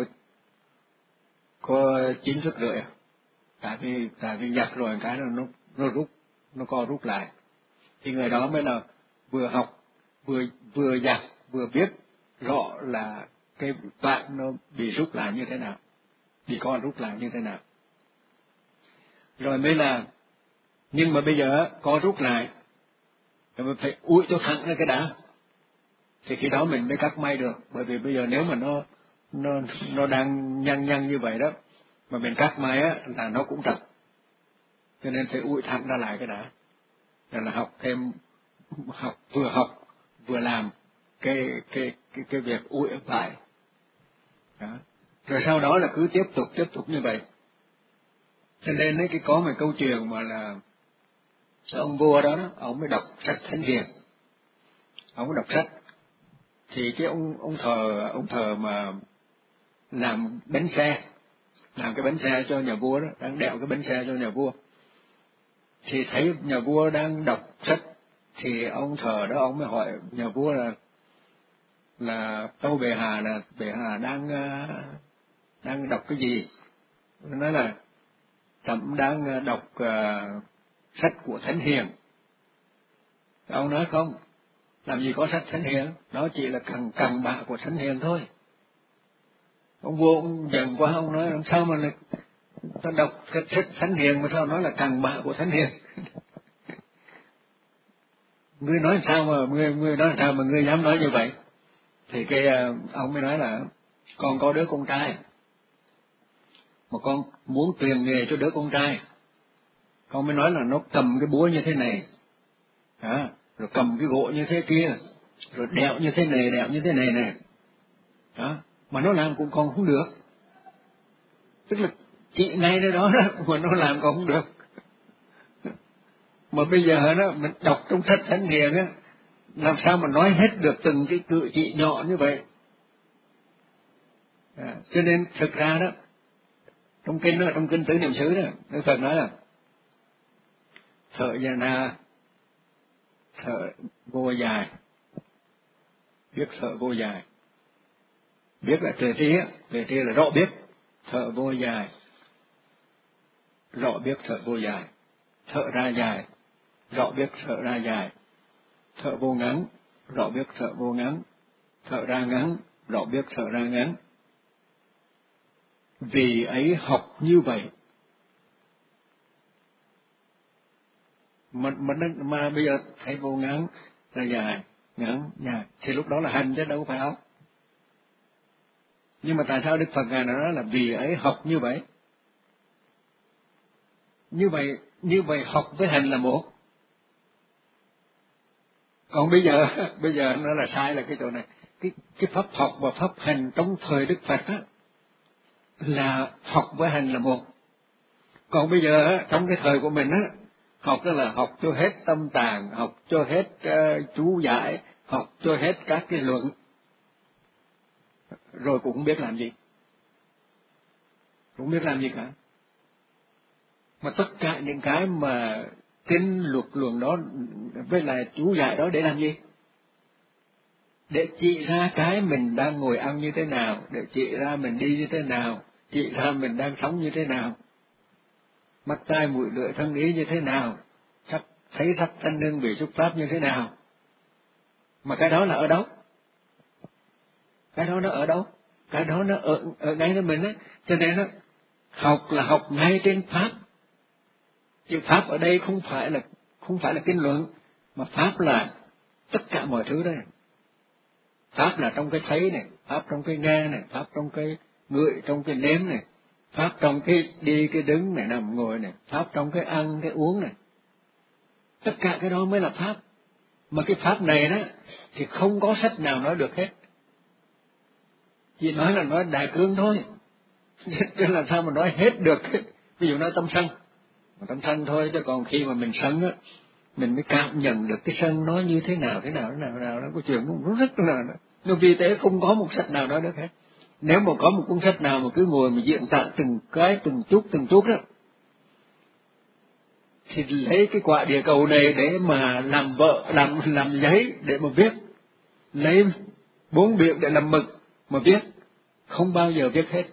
có 9 thước rưỡi. Tại vì giặt rồi cái nó rút, nó co rút lại. Thì người đó mới là vừa học, vừa giặt, vừa biết rõ là cái vải nó bị rút lại như thế nào, bị co rút lại như thế nào. Rồi mới là, nhưng mà bây giờ co rút lại, rồi mình phải ủi cho thẳng ra cái đá. Thì khi đó mình mới cắt may được, bởi vì bây giờ nếu mà nó đang nhăn như vậy đó, mà mình cắt may á là nó cũng trật. Cho nên phải ủi thẳng ra lại cái đá. Rồi là học vừa làm cái việc ủi vải. Đó. Rồi sau đó là cứ tiếp tục như vậy. Cho nên ấy, có một câu chuyện mà là ông vua đó, ông mới đọc sách Thánh Hiền. Ông mới đọc sách. Thì cái ông thờ mà làm bánh xe, làm cái bánh xe cho nhà vua đó, đang đẽo cái bánh xe cho nhà vua. Thì thấy nhà vua đang đọc sách, thì ông thờ đó ông mới hỏi nhà vua là tâu bệ hạ đang đọc cái gì? Nói là trẫm đang đọc sách của Thánh Hiền. Ông nói không, làm gì có sách Thánh Hiền, đó chỉ là cằn bạ của Thánh Hiền thôi. Ông vua ông giận quá, ông nói làm sao mà lại ta đọc cái sách Thánh Hiền mà sao nói là cằn bạ của Thánh Hiền? Ngươi nói sao mà ngươi dám nói như vậy? Thì ông mới nói là con có đứa con trai, mà con muốn truyền nghề cho đứa con trai. Con mới nói là nó cầm cái búa như thế này, rồi cầm cái gỗ như thế kia, rồi đẽo như thế này nè, đó, mà nó làm cũng còn không được. Tức là chị ngay đó mà nó làm còn không được. Mà bây giờ đó mình đọc trong sách Thánh Hiền á, làm sao mà nói hết được từng cái cự chỉ nhỏ như vậy. Cho nên thực ra đó, trong kinh Tứ Niệm xứ đó, Đức Phật nói là thợ già na, thợ vô dài, biết thợ vô dài, biết là tuệ tri là rõ biết, thợ vô dài, rõ biết thợ vô dài, thợ ra dài, rõ biết thợ ra dài, thợ vô ngắn, rõ biết thợ vô ngắn, thợ ra ngắn, rõ biết thợ ra ngắn. Vì ấy học như vậy. Mà bây giờ thấy vô ngắn là dài, ngắn, dài, thì lúc đó là hành chứ đâu phải học. Nhưng mà tại sao Đức Phật Ngài nói là vì ấy học như vậy? Như vậy học với hành là một. Còn bây giờ nó là sai là cái chỗ này. Cái pháp học và pháp hành trong thời Đức Phật á, là học với hành là một. Còn bây giờ trong cái thời của mình á, học đó là học cho hết tâm tạng, học cho hết chú giải, học cho hết các cái luận, rồi cũng không biết làm gì. Cũng không biết làm gì cả. Mà tất cả những cái mà kinh luật luận đó với lại chú giải đó để làm gì? Để chỉ ra cái mình đang ngồi ăn như thế nào, để chỉ ra mình đi như thế nào, chỉ ra mình đang sống như thế nào, mắt tai mũi lưỡi thân ý như thế nào, thấy sắc thanh hương vị xúc pháp như thế nào. Mà cái đó là ở đâu? Cái đó nó ở đâu? Cái đó nó ở ngay với mình á. Cho nên đó, học là học ngay trên pháp. Chứ pháp ở đây không phải là kinh luận, mà pháp là tất cả mọi thứ đây. Pháp là trong cái thấy này, pháp trong cái nghe này, pháp trong cái ngửi, trong cái nếm này, pháp trong cái đi cái đứng này, nằm ngồi này, pháp trong cái ăn cái uống này. Tất cả cái đó mới là pháp. Mà cái pháp này đó thì không có sách nào nói được hết. Chỉ nói là nói đại cương thôi. Chứ làm sao mà nói hết được. Ví dụ nói tâm sân thôi, chứ còn khi mà mình sân á, mình mới cảm nhận được cái sân nó như thế nào, nó có chuyện nó rất là, nó vì thế không có một sách nào nói được hết. Nếu mà có một cuốn sách nào mà cứ ngồi mà diễn tả từng cái, từng chút đó, thì lấy cái quả địa cầu này để mà làm vợ, làm giấy để mà viết, lấy 4 biển để làm mực mà viết, không bao giờ viết hết.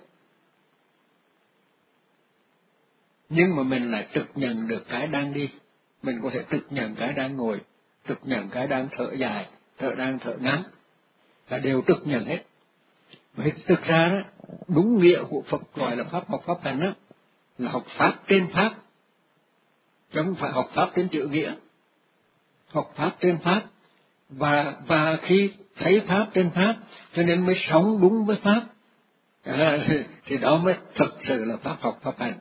Nhưng mà mình lại trực nhận được cái đang đi, mình có thể trực nhận cái đang ngồi, trực nhận cái đang thở dài, đang thở ngắn, là đều trực nhận hết. Vậy thực ra đó, đúng nghĩa của Phật gọi là pháp học pháp hành đó, là học pháp trên pháp, chứ không phải học pháp trên chữ nghĩa. Học pháp trên pháp, và khi thấy pháp trên pháp, cho nên mới sống đúng với pháp, thì đó mới thực sự là pháp học pháp hành.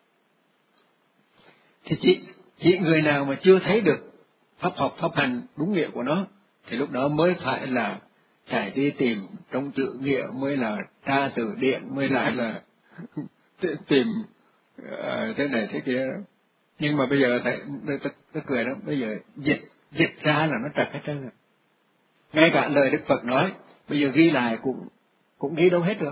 Thì chỉ người nào mà chưa thấy được pháp học pháp hành đúng nghĩa của nó, thì lúc đó mới phải là phải đi tìm trong chữ nghĩa, mới là tra từ điển, mới lại là tìm thế này thế kia đó. Nhưng mà bây giờ thầy tôi cười đó, bây giờ dịch ra là nó trật hết trơn rồi. Ngay cả lời Đức Phật nói bây giờ ghi lại cũng ghi đâu hết được.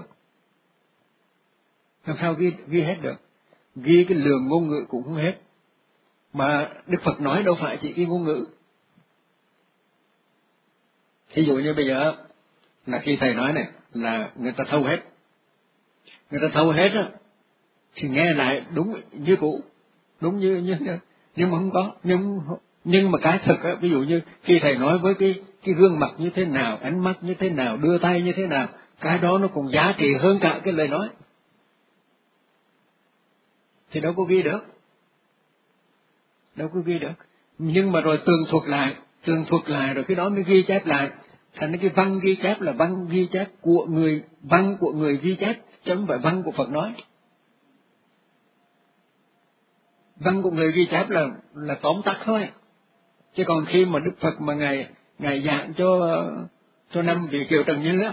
Làm sao ghi hết được? Ghi cái lượng ngôn ngữ cũng không hết. Mà Đức Phật nói đâu phải chỉ cái ngôn ngữ. Thí dụ như bây giờ là khi thầy nói này là người ta thâu hết. Người ta thâu hết á thì nghe lại đúng như cũ, đúng như nhưng mà không có. Nhưng mà cái thực á, ví dụ như khi thầy nói với cái gương mặt như thế nào, ánh mắt như thế nào, đưa tay như thế nào, cái đó nó còn giá trị hơn cả cái lời nói. Thì đâu có ghi được. Đâu có ghi được. Nhưng mà rồi tường thuật lại rồi cái đó mới ghi chép lại. Thành cái văn ghi chép là văn ghi chép của người, văn của người ghi chép, chứ không phải văn của Phật nói. Văn của người ghi chép là tóm tắt thôi. Chứ còn khi mà Đức Phật mà ngài giảng cho 5 vị Kiều Trần Như á,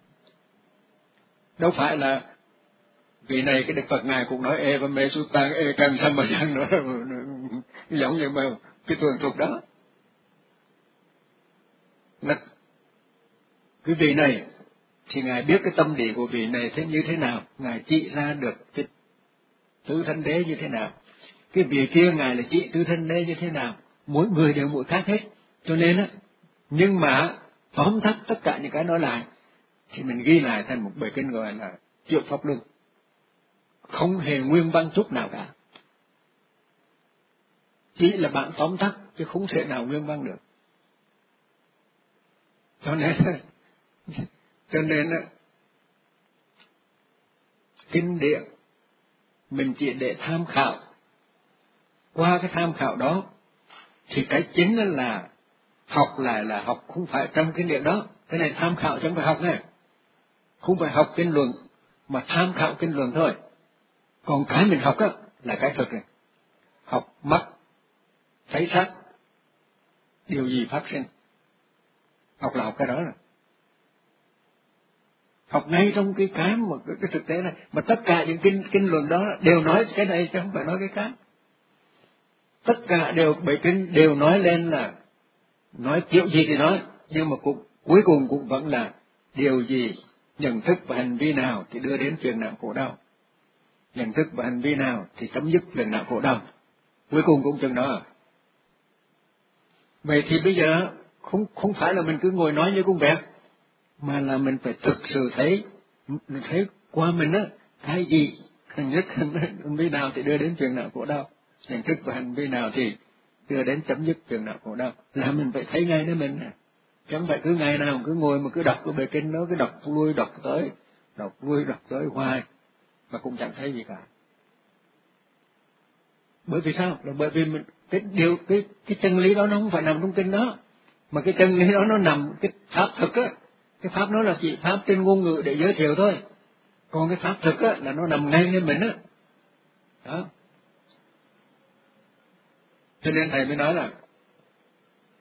đâu phải là vì này cái Đức Phật ngài cũng nói ê và mê su tăng ê cần sanh mà sanh nữa, giống như mà cái tường thuật đó là cái vị này thì ngài biết cái tâm địa của vị này thế như thế nào, ngài chỉ ra được cái tứ thân đế như thế nào. Cái vị kia ngài là chỉ tứ thân đế như thế nào, mỗi người đều mỗi khác hết. Cho nên á, nhưng mà tóm tắt tất cả những cái nói lại thì mình ghi lại thành một bài kinh gọi là Chuyển Pháp Luân, không hề nguyên văn chút nào cả, chỉ là bạn tóm tắt chứ không thể nào nguyên văn được. Cho nên kinh điển mình chỉ để tham khảo. Qua cái tham khảo đó thì cái chính là học lại là học không phải trong kinh điển đó. Cái này tham khảo chứ không phải học này. Không phải học kinh luận mà tham khảo kinh luận thôi. Còn cái mình học á là cái thực này. Học mắt, thấy sắc, điều gì phát sinh. Học là học cái đó rồi. Học ngay trong cái mà cái thực tế này, mà tất cả những kinh luận đó đều nói cái này chứ không phải nói cái khác. Tất cả bài kinh đều nói lên là nói kiểu gì thì nói, nhưng mà cuối cùng cũng vẫn là điều gì, nhận thức và hành vi nào thì đưa đến phiền não khổ đau, nhận thức và hành vi nào thì chấm dứt phiền não khổ đau, cuối cùng cũng chừng đó à. Vậy thì bây giờ không phải là mình cứ ngồi nói như con vẹt, mà là mình phải thực sự thấy qua mình á cái gì, hành nhất hành vi nào thì đưa đến phiền não khổ đau, nhận thức và hành vi nào thì đưa đến chấm dứt phiền não khổ đau, là mình phải thấy ngay đó mình. Chứ không phải cứ ngày nào cứ ngồi mà cứ đọc cái bài kinh đó, cứ đọc lui đọc tới hoài mà cũng chẳng thấy gì cả. Bởi vì sao? Là bởi vì mình cái chân lý đó nó không phải nằm trong kinh đó, mà cái chân lý đó nó nằm cái pháp thực á. Cái pháp đó là chỉ pháp trên ngôn ngữ để giới thiệu thôi, còn cái pháp thực á là nó nằm ngay lên mình á. Đó. Cho nên thầy mới nói là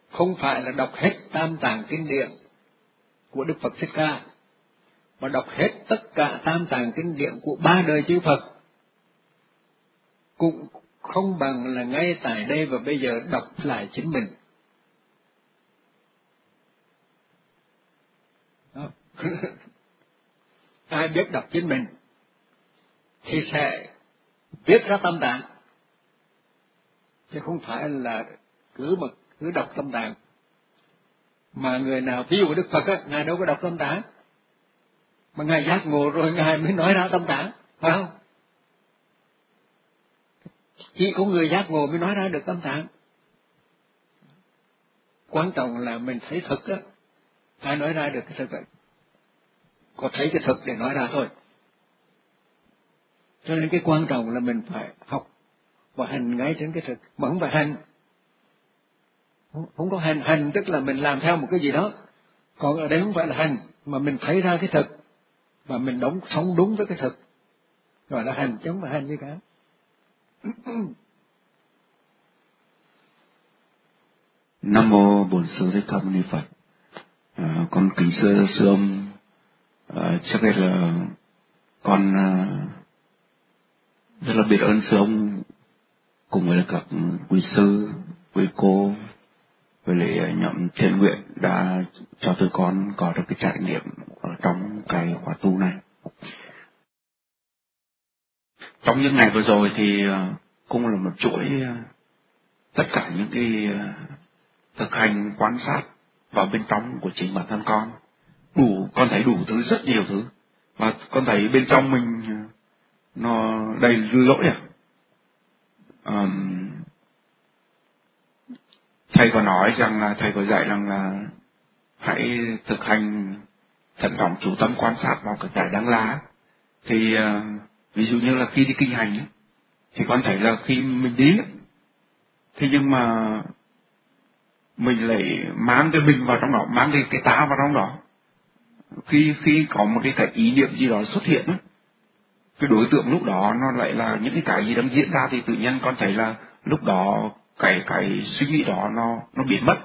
không phải là đọc hết Tam Tạng Kinh Điển của Đức Phật Thích Ca, mà đọc hết tất cả Tam Tạng Kinh Điển của 3 đời chư Phật, cũng không bằng là ngay tại đây và bây giờ đọc lại chính mình. Đó. Ai biết đọc chính mình thì sẽ viết ra Tam Tạng, chứ không phải là cứ đọc Tam Tạng. Mà người nào, ví dụ Đức Phật á, Ngài đâu có đọc Tam Tạng, mà Ngài giác ngộ rồi Ngài mới nói ra Tam Tạng, phải không? Chỉ có người giác ngộ mới nói ra được Tam Tạng. Quan trọng là mình thấy thực á, ai nói ra được cái thực vậy? Có thấy cái thực để nói ra thôi. Cho nên cái quan trọng là mình phải học và hành ngay trên cái thực, mà không phải hành. Không có hành tức là mình làm theo một cái gì đó. Còn ở đây không phải là hành, mà mình thấy ra cái thực, và mình sống đúng với cái thực, gọi là hành, chứ không phải hành gì cả. Nam mô Bổn Sư Thích Ca Mâu Ni Phật. Con kính sư ông, trước đây là con rất là biết ơn sư ông cùng với các quý sư, quý cô, với lại nhóm thiện nguyện đã cho tụi con có được cái trải nghiệm ở trong cái khóa tu này. Trong những ngày vừa rồi thì cũng là một chuỗi tất cả những cái thực hành quan sát vào bên trong của chính bản thân con. Con thấy đủ thứ, rất nhiều thứ, và con thấy bên trong mình nó đầy lỗi. Thầy có nói rằng là, thầy có dạy rằng là hãy thực hành thận trọng chú tâm quan sát vào cái trái đắng lá. Thì ví dụ như là khi đi kinh hành ấy, thì con thấy là khi mình đi ấy, thế nhưng mà mình lại mang cái mình vào trong đó, mang cái tá vào trong đó. Khi có một cái ý niệm gì đó xuất hiện ấy, cái đối tượng lúc đó nó lại là những cái gì đang diễn ra, thì tự nhiên con thấy là lúc đó cái suy nghĩ đó nó biến mất,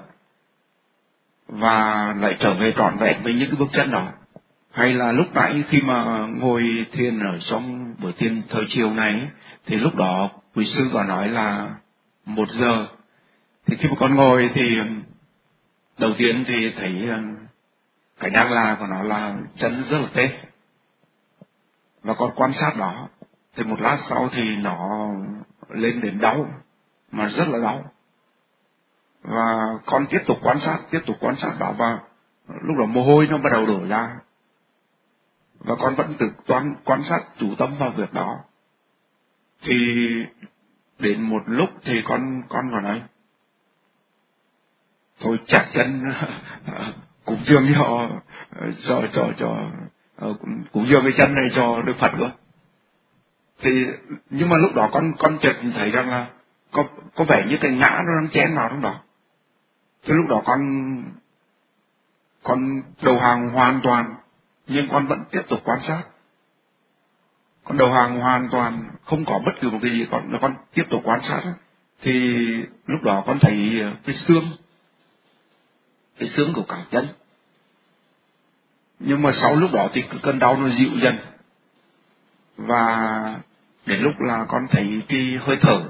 và lại trở về trọn vẹn với những cái bước chân đó. Hay là lúc nãy khi mà ngồi thiền ở trong buổi thiền thời chiều này, thì lúc đó quý sư có nói là 1 giờ. Thì khi mà con ngồi thì đầu tiên thì thấy cái đang là của nó là chân rất là tê, và con quan sát đó. Thì một lát sau thì nó lên đến đau, mà rất là đau. Và con tiếp tục quan sát đó, và lúc đó mồ hôi nó bắt đầu đổ ra. Và con vẫn tự quan sát chú tâm vào việc đó. Thì đến một lúc thì con còn nói thôi chặt chân cúng dường cúng dường cái chân này cho Đức Phật nữa. Thì nhưng mà lúc đó con chợt thấy rằng là có vẻ như cái ngã nó đang chén vào trong đó. Thì lúc đó con đầu hàng hoàn toàn, nhưng con vẫn tiếp tục quan sát. Con đầu hàng hoàn toàn, không có bất cứ một cái gì, con tiếp tục quan sát. Thì lúc đó con thấy cái xương của cả chân. Nhưng mà sau lúc đó thì cái cơn đau nó dịu dần, và đến lúc là con thấy cái hơi thở,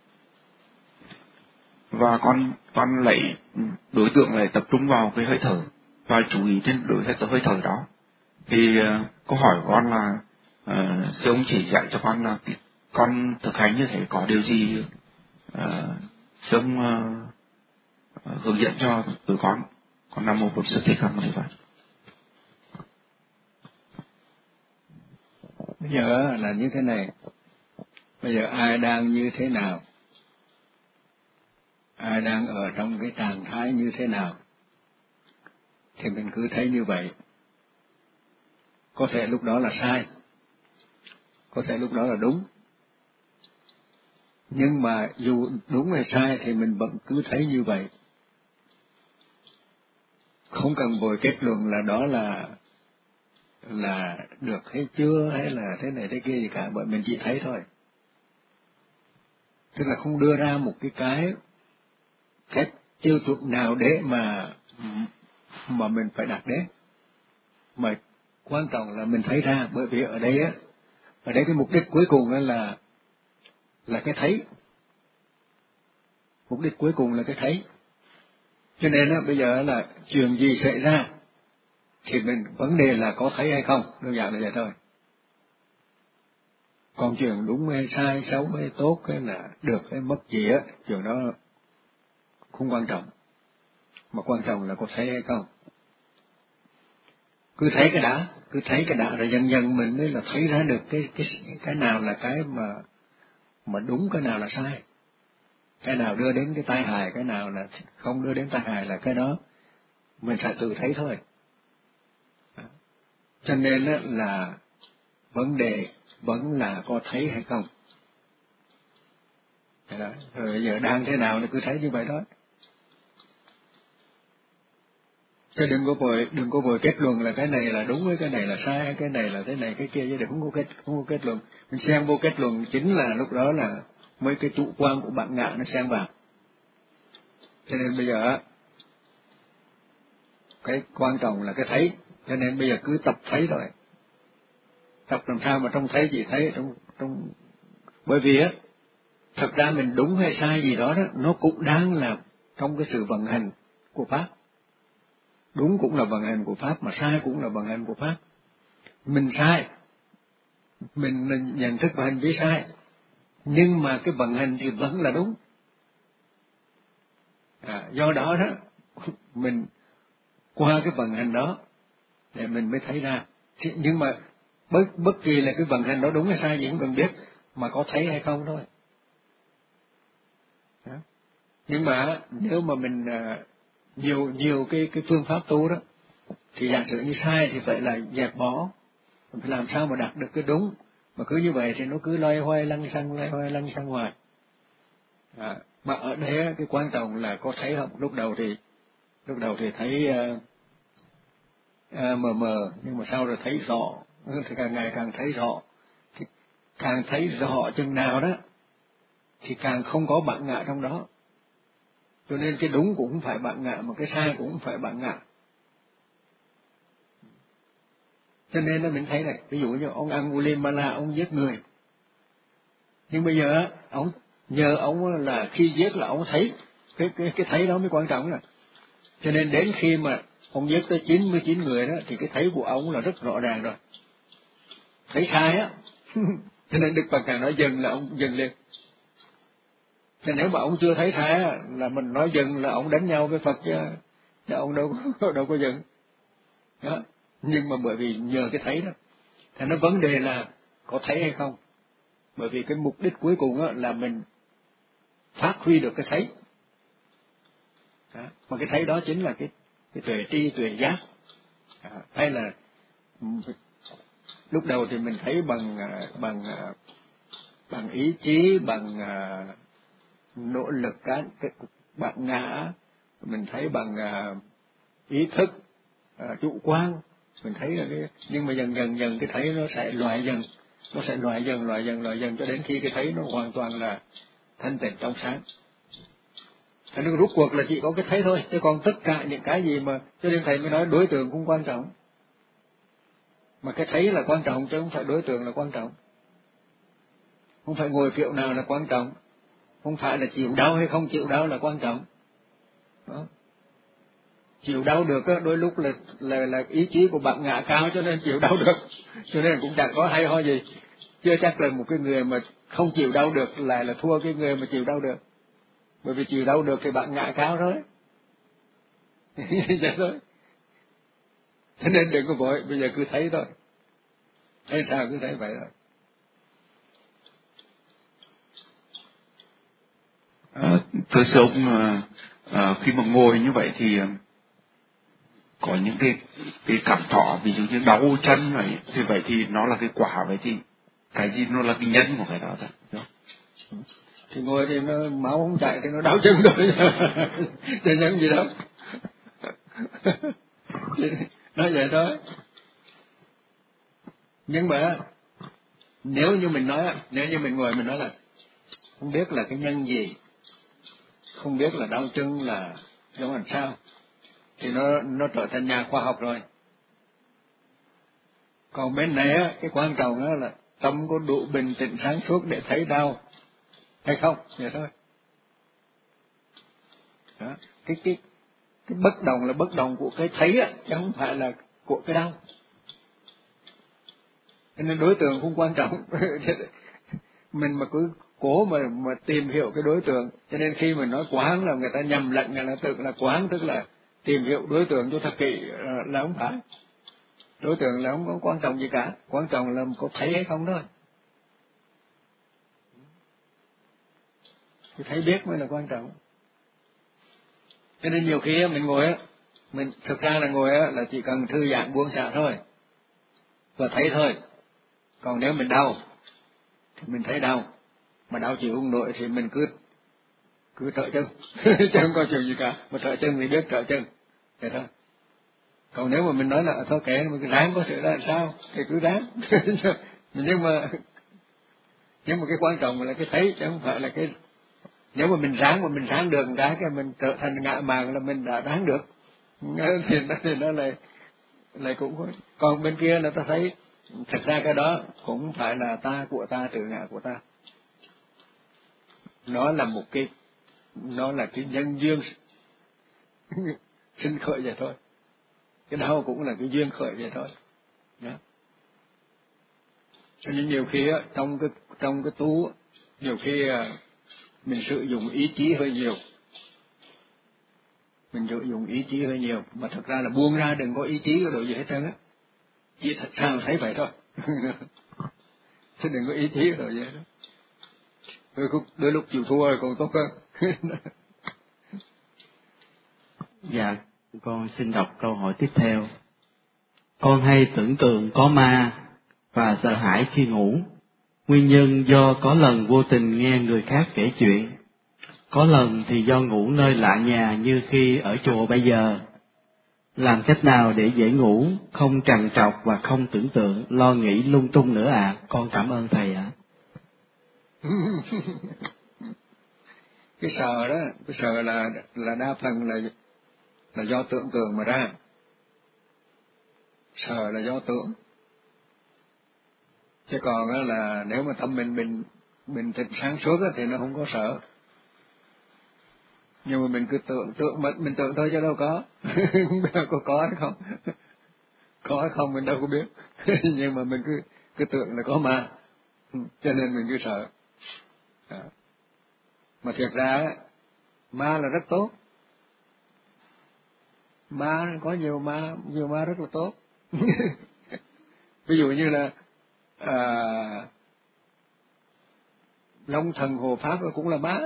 và con lại đối tượng lại tập trung vào cái hơi thở và chú ý trên hơi thở đó. Thì câu hỏi của con là sư ông chỉ dạy cho con là con thực hành như thế có điều gì sư ông hướng dẫn cho tụi con. Con Nam Mô Bổn Sư Thích Ca Mâu Ni Phật. Bây giờ là như thế này. Bây giờ ai đang như thế nào, ai đang ở trong cái trạng thái như thế nào, thì mình cứ thấy như vậy. Có thể lúc đó là sai, có thể lúc đó là đúng, nhưng mà dù đúng hay sai thì mình vẫn cứ thấy như vậy. Không cần vội kết luận là đó là được hay chưa, hay là thế này thế kia gì cả, bởi mình chỉ thấy thôi. Tức là không đưa ra một cái tiêu chuẩn nào để mà mình phải đạt đến, mà quan trọng là mình thấy ra. Bởi vì ở đây cái mục đích cuối cùng là cái thấy, mục đích cuối cùng là cái thấy. Cho nên bây giờ là chuyện gì xảy ra thì vấn đề là có thấy hay không, đơn giản là vậy thôi. Còn chuyện đúng hay sai, xấu hay tốt, cái là được hay mất gì chuyện đó không quan trọng, mà quan trọng là có thấy hay không. Cứ thấy cái đã rồi dần dần mình mới là thấy ra được cái nào là cái mà đúng, cái nào là sai, cái nào đưa đến cái tai hại, cái nào là không đưa đến tai hại, là cái đó mình sẽ tự thấy thôi. Cho nên là vấn đề vẫn là có thấy hay không. Đó. Rồi bây giờ đang thế nào thì cứ thấy như vậy đó. Chứ đừng có vội kết luận là cái này là đúng với cái này là sai, cái này là thế này cái kia, chứ đừng không có kết luận. Mình xen vô kết luận chính là lúc đó là mấy cái chủ quan của bạn ngạ nó xen vào. Cho nên bây giờ cái quan trọng là cái thấy, cho nên bây giờ cứ tập thấy thôi. Tập làm sao mà trong thấy chỉ thấy trong bởi vì thật ra mình đúng hay sai gì đó nó cũng đang là trong cái sự vận hành của pháp. Đúng cũng là vận hành của pháp, mà sai cũng là vận hành của pháp. Mình sai, mình nhận thức và hành vi sai, nhưng mà cái vận hành thì vẫn là đúng. Do đó mình qua cái vận hành đó để mình mới thấy ra. Nhưng mà bất kỳ là cái vận hành đó đúng hay sai gì cũng cần biết, mà có thấy hay không thôi. Nhưng mà nếu mà mình nhiều cái phương pháp tu đó, thì giả sử như sai thì phải là dẹp bỏ, phải làm sao mà đạt được cái đúng, mà cứ như vậy thì nó cứ loay hoay lăng xăng hoài. Mà ở đây cái quan trọng là có thấy không. Lúc đầu thì thấy mờ, nhưng mà sau rồi thấy rõ, thì càng ngày càng thấy rõ. Thì càng thấy rõ chừng nào đó thì càng không có bạn ngạ trong đó. Cho nên cái đúng cũng không phải bạn ngạ, mà cái sai cũng không phải bạn ngạ. Cho nên là mình thấy này, ví dụ như ông Angulimala ông giết người, nhưng bây giờ nhờ ông là khi giết là ông thấy cái thấy đó mới quan trọng rồi. Cho nên đến khi mà ông giết tới 99 người đó thì cái thấy của ông là rất rõ ràng rồi. Thấy sai cho nên Đức Phật càng nói dừng là ông dừng liền. Cho nếu mà ông chưa thấy sai là mình nói dừng là ông đánh nhau với Phật chứ ông đâu có dừng. Đó. Nhưng mà bởi vì nhờ cái thấy đó, thì nó vấn đề là có thấy hay không. Bởi vì cái mục đích cuối cùng là mình phát huy được cái thấy. Đó. Mà cái thấy đó chính là cái tuệ tri, tuệ giác. Hay là lúc đầu thì mình thấy bằng ý chí, bằng nỗ lực bạn ngã, mình thấy bằng ý thức, chủ quan, mình thấy là nhưng mà dần cái thấy nó sẽ loại dần cho đến khi cái thấy nó hoàn toàn là thanh tịnh trong sáng. Thế nên rút cuộc là chỉ có cái thấy thôi, chứ còn tất cả những cái gì mà cho nên thầy mới nói đối tượng cũng quan trọng, mà cái thấy là quan trọng chứ không phải đối tượng là quan trọng. Không phải ngồi kiểu nào là quan trọng, không phải là chịu đau hay không chịu đau là quan trọng. Đó. Chịu đau được đôi lúc là ý chí của bạn ngã cao cho nên chịu đau được, cho nên cũng chẳng có hay ho gì. Chưa chắc là một cái người mà không chịu đau được lại là thua cái người mà chịu đau được, bởi vì chịu đau được thì bạn ngã cao rồi. Vậy thôi. Cho nên đừng có vội, bây giờ cứ thấy thôi, thấy sao cứ thấy vậy thôi. Thưa sư ông, khi mà ngồi như vậy thì có những cái cảm thọ, ví dụ như đau chân vậy, thì vậy thì nó là cái quả, vậy thì cái gì nó là cái nhân của cái đó thôi. Thì ngồi thì nó máu không chạy thì nó đau chân thôi, chứ nhân gì đâu. Nói vậy thôi. Nhưng mà nếu như mình ngồi mình nói là không biết là cái nhân gì, không biết là đau chân là giống làm sao, thì nó trở thành nhà khoa học rồi. Còn bên này á, cái quan trọng á là tâm có đủ bình tĩnh sáng suốt để thấy đau hay không, vậy thôi. Đó. Cái bất đồng là bất đồng của cái thấy á, chứ không phải là của cái đau. Cho nên đối tượng không quan trọng. Mình mà cứ cố mà tìm hiểu cái đối tượng, cho nên khi mình nói quán là người ta nhầm lẫn, người ta tưởng là quán tức là tìm hiểu đối tượng cho thật kỹ, là không phải. Đối tượng là không có quan trọng gì cả, quan trọng là có thấy hay không thôi. Cái thấy biết mới là quan trọng. Cho nên nhiều khi mình ngồi á, mình thực ra là ngồi á là chỉ cần thư giãn buông xả thôi và thấy thôi. Còn nếu mình đau thì mình thấy đau, mà đau chịu không nổi thì mình cứ trở chân. Chứ không có chuyện gì cả, mà trở chân thì biết trở chân, vậy thôi. Còn nếu mà mình nói là thôi kệ, mình cứ ráng có sự ra làm sao thì cứ ráng. nhưng mà cái quan trọng là cái thấy, chứ không phải là cái. Nếu mà mình ráng được cái mình trở thành ngạ mạn là mình đã ráng được, thì nó lại cũng. Còn bên kia là ta thấy thật ra cái đó cũng phải là ta, của ta, tự ngã của ta. Nó là cái nhân duyên sinh khởi vậy thôi. Cái đau cũng là cái duyên khởi vậy thôi. Đó. Cho nên nhiều khi á, trong cái tu nhiều khi mình sử dụng ý chí hơi nhiều. Mình sử dụng ý chí hơi nhiều, mà thật ra là buông ra, đừng có ý chí cái đồ gì hết trơn á. Chỉ thật sao thấy vậy thôi. Chứ đừng có ý chí cái đồ gì hết đó. Đôi lúc chịu thua rồi còn tốt hơn. Dạ, con xin đọc câu hỏi tiếp theo. Con hay tưởng tượng có ma và sợ hãi khi ngủ. Nguyên nhân do có lần vô tình nghe người khác kể chuyện. Có lần thì do ngủ nơi lạ nhà như khi ở chùa bây giờ. Làm cách nào để dễ ngủ, không trằn trọc và không tưởng tượng, lo nghĩ lung tung nữa ạ? Con cảm ơn thầy ạ. Cái sợ là đa phần là do tưởng tượng mà ra. Sợ là do tưởng. Chứ còn là nếu mà tâm mình bình tĩnh sáng suốt thì nó không có sợ. Nhưng mà mình cứ mình tưởng thôi chứ đâu có. Có hay không? Có hay không mình đâu có biết. Nhưng mà mình cứ tưởng là có ma, cho nên mình cứ sợ. Đó. Mà thiệt ra ma là rất tốt. Ma có nhiều ma rất là tốt. Ví dụ như là Long Thần Hộ Pháp cũng là ma.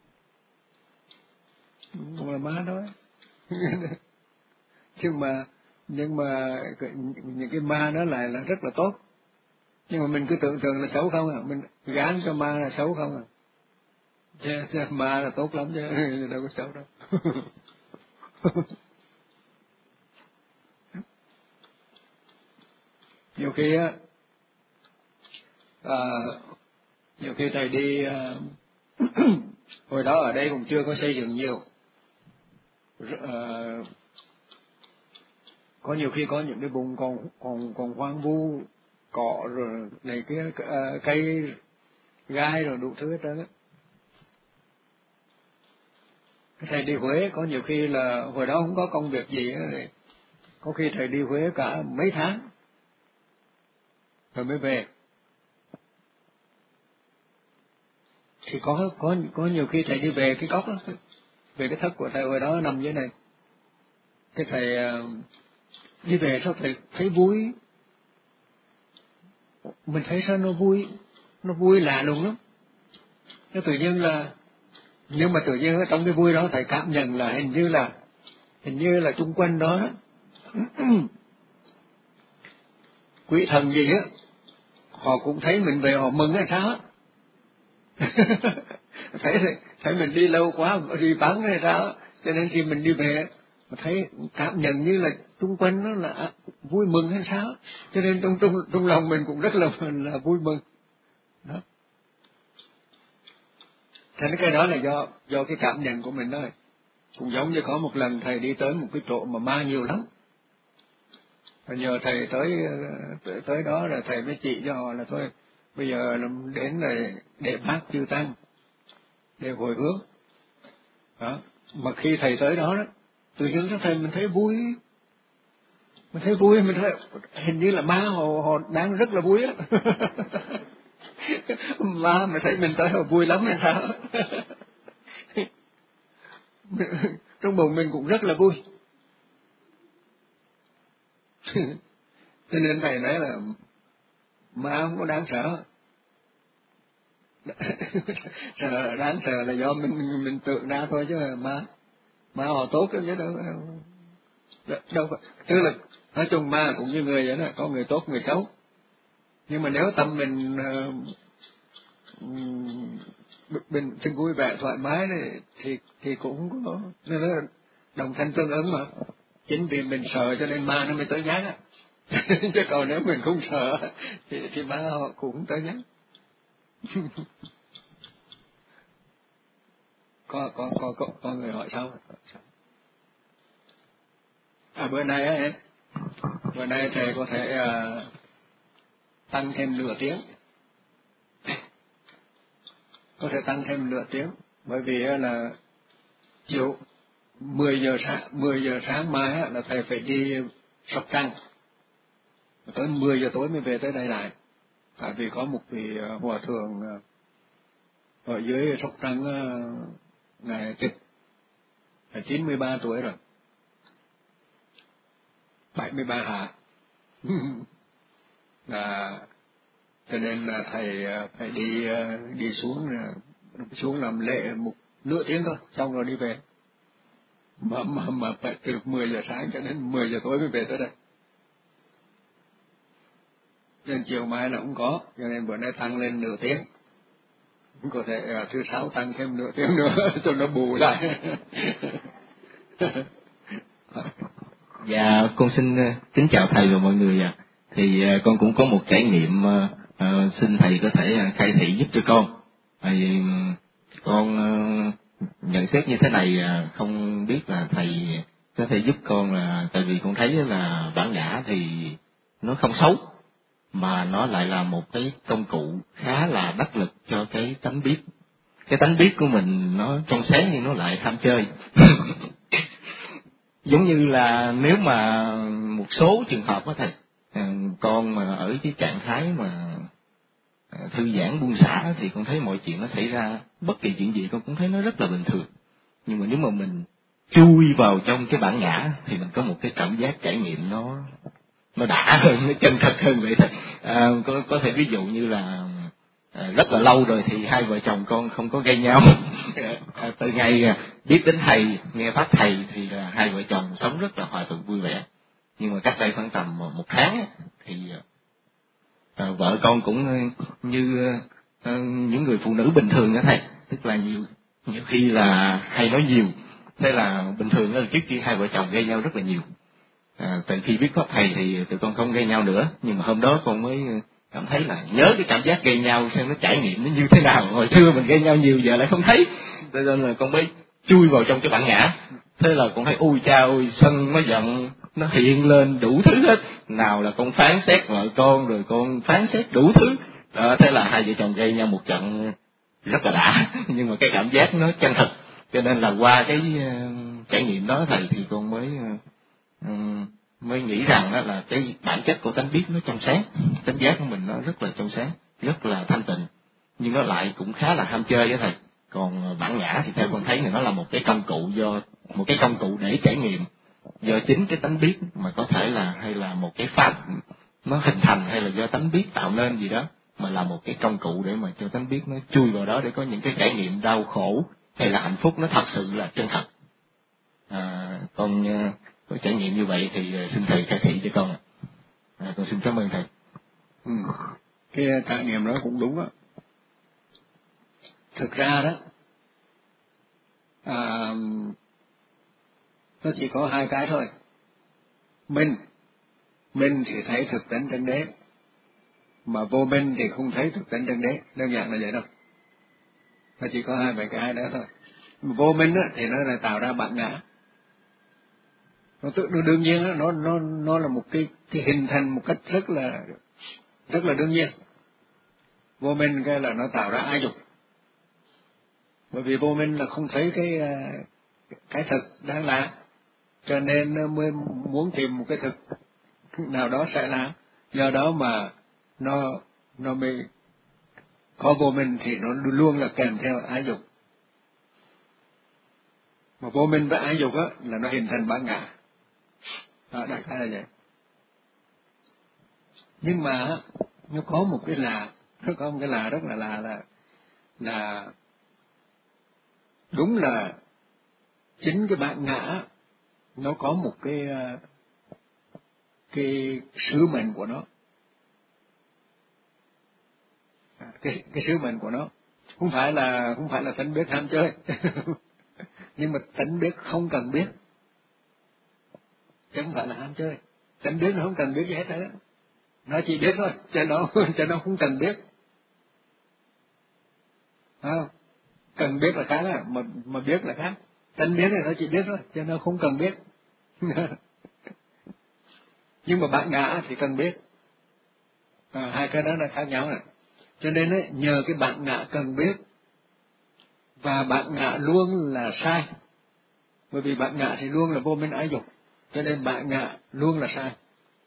Cũng là ma thôi. nhưng mà những cái ma đó lại là rất là tốt. Nhưng mà mình cứ tưởng tượng là xấu không à, mình gán cho ma là xấu không à. Chứ ma là tốt lắm chứ đâu có xấu đâu. Nhiều khi á, nhiều khi thầy đi hồi đó ở đây cũng chưa có xây dựng nhiều. Có nhiều khi có những cái vùng còn hoang vu, cỏ rồi này kia, cây gai rồi đủ thứ hết trơn á. Thầy đi Huế có nhiều khi là hồi đó không có công việc gì á, có khi thầy đi Huế cả mấy tháng rồi mới về. Thì có nhiều khi thầy đi về cái cốc á, về cái thất của thầy hồi đó nằm dưới này. Cái thầy đi về sao thầy thấy vui. Mình thấy sao nó vui lạ lùng lắm. Nó tự nhiên là, nhưng mà tự nhiên ở trong cái vui đó thầy cảm nhận là hình như là chung quanh đó quỷ thần gì á, họ cũng thấy mình về họ mừng hay sao á. thấy mình đi lâu quá đi vắng hay sao á, cho nên khi mình đi về mà thấy cảm nhận như là chung quanh nó là vui mừng hay sao, cho nên trong lòng mình cũng rất là vui mừng đó. Thế cái đó là do cái cảm nhận của mình thôi. Cũng giống như có một lần thầy đi tới một cái chỗ mà ma nhiều lắm, và nhờ thầy tới đó là thầy mới chỉ cho họ là thôi bây giờ đến là để bác chư tăng, để hồi hướng đó. Mà khi thầy tới đó tự nhiên cho thầy mình thấy vui, mình thấy hình như là ma họ đang rất là vui á. Ma mà thấy mình tới họ vui lắm hay sao? Trong bụng mình cũng rất là vui. Cho nên thầy nói là ma không có đáng sợ. Đáng sợ là do mình tưởng ra thôi, chứ ma họ tốt chứ đâu phải. Tức là nói chung ma cũng như người vậy đó, có người tốt người xấu, nhưng mà nếu tâm mình bình vui vẻ thoải mái này, thì cũng có nên nó đồng thanh tương ứng mà. Chính vì mình sợ cho nên ma nó mới tới nhát á. Chứ còn nếu mình không sợ thì ma họ cũng tới nhát. Có người hỏi sao? Bữa nay thầy có thể tăng thêm nửa tiếng. Có thể tăng thêm nửa tiếng, bởi vì là chiều 10 giờ sáng mai là thầy phải đi Sóc Trăng, tới 10 giờ tối mới về tới đây lại. Tại vì có một vị hòa thượng ở dưới Sóc Trăng, ngài Tịch, là 93 tuổi rồi, 73 hạ. Cho nên là thầy phải đi xuống làm lễ một nửa tiếng thôi, xong rồi đi về. Mà phải từ 10 giờ sáng cho đến 10 giờ tối mới về tới đây. Nên chiều mai là cũng có, cho nên bữa nay tăng lên nửa tiếng. Có thể thứ sáu tăng thêm nửa tiếng nữa cho nó bù lại. Dạ, con xin kính chào thầy và mọi người ạ. Thì con cũng có một trải nghiệm, xin thầy có thể khai thị giúp cho con. Thì con nhận xét như thế này, không biết là thầy có thể giúp con, là tại vì con thấy là bản ngã thì nó không xấu, mà nó lại là một cái công cụ khá là đắc lực cho cái tánh biết. Cái tánh biết của mình nó trong sáng nhưng nó lại ham chơi. Giống như là nếu mà một số trường hợp đó thầy, con mà ở cái trạng thái mà thư giãn buông xả thì con thấy mọi chuyện nó xảy ra, bất kỳ chuyện gì con cũng thấy nó rất là bình thường. Nhưng mà nếu mà mình chui vào trong cái bản ngã thì mình có một cái cảm giác trải nghiệm nó đã hơn, nó chân thật hơn vậy thôi. Có thể ví dụ như là rất là lâu rồi thì hai vợ chồng con không có gây nhau. Từ ngày biết đến thầy, nghe pháp thầy thì hai vợ chồng sống rất là hòa thuận vui vẻ. Nhưng mà cách đây khoảng tầm 1 tháng thì vợ con cũng như những người phụ nữ bình thường đó thầy, tức là nhiều khi là hay nói nhiều. Thế là bình thường là trước kia hai vợ chồng gây nhau rất là nhiều. Từ khi biết pháp thầy thì tụi con không gây nhau nữa, nhưng mà hôm đó con mới cảm thấy là nhớ cái cảm giác gây nhau xem nó trải nghiệm nó như thế nào. Hồi xưa mình gây nhau nhiều giờ lại không thấy, cho nên là con mới chui vào trong cái bản ngã. Thế là con thấy ôi cha ơi, sân nó giận nó hiện lên đủ thứ hết, nào là con phán xét vợ con, rồi con phán xét đủ thứ đó. Thế là hai vợ chồng gây nhau một trận rất là đã. Nhưng mà cái cảm giác nó chân thật, cho nên là qua cái trải nghiệm đó thầy thì con mới nghĩ rằng đó là cái bản chất của tánh biết nó trong sáng, tánh giác của mình nó rất là trong sáng, rất là thanh tịnh, nhưng nó lại cũng khá là ham chơi đó thầy. Còn bản ngã thì theo con thấy là nó là một cái công cụ để trải nghiệm do chính cái tánh biết, mà có thể là hay là một cái pháp nó hình thành, hay là do tánh biết tạo nên gì đó, mà là một cái công cụ để mà cho tánh biết nó chui vào đó để có những cái trải nghiệm đau khổ hay là hạnh phúc nó thật sự là chân thật. Con có trải nghiệm như vậy thì xin thầy khai thị cho con. Con xin cảm ơn thầy. Cái trải nghiệm đó cũng đúng á. Thực ra đó nó chỉ có hai cái thôi. Mình thì thấy thực tánh chân đế, mà vô minh thì không thấy thực tánh chân đế, đơn giản là vậy đâu. Nó chỉ có hai cái đó thôi. Vô minh á, thì nó là tạo ra bản ngã. Nó đương nhiên á, nó là một cái hình thành một cách rất là đương nhiên. Vô minh cái là nó tạo ra ái dục. Bởi vì vô minh là không thấy cái thực đang là, cho nên nó mới muốn tìm một cái thực nào đó sẽ là. Do đó mà nó mới có vô minh, thì nó luôn là kèm theo ái dục. Mà vô minh với ái dục á là nó hình thành bản ngã. Đó, đại khái là vậy. Nhưng mà nó có một cái là rất là đúng là chính cái bản ngã nó có một cái sứ mệnh của nó. Cái sứ mệnh của nó không phải là tánh biết ham chơi nhưng mà tánh biết không cần biết, chứ không phải là ham chơi. Tánh biết nó không cần biết gì hết á, nó chỉ biết thôi, cho nó không cần biết. Không, cần biết là khác á, mà biết là khác. Tánh biết thì nó chỉ biết thôi, cho nó không cần biết. Nhưng mà bản ngã thì cần biết. Hai cái đó là khác nhau này. Cho nên ấy, nhờ cái bản ngã cần biết, và bản ngã luôn là sai. Bởi vì bản ngã thì luôn là vô minh ái dục, cho nên bản ngã luôn là sai.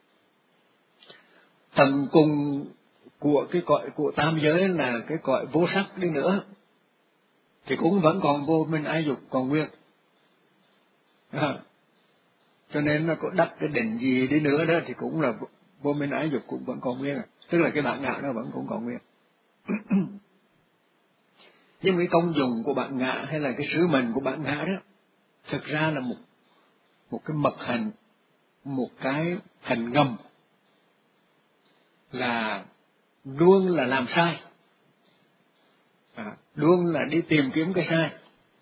Tận cùng của cái cõi của tam giới là cái cõi vô sắc đi nữa, thì cũng vẫn còn vô minh ái dục còn nguyên. Cho nên nó có đắc cái định gì đi nữa đó thì cũng là vô minh ái dục cũng vẫn còn nguyên. Tức là cái bản ngã nó vẫn cũng còn nguyên. Nhưng cái công dụng của bản ngã hay là cái sứ mệnh của bản ngã đó thực ra là một cái mật hành, một cái hành ngầm, là luôn là làm sai, luôn là đi tìm kiếm cái sai.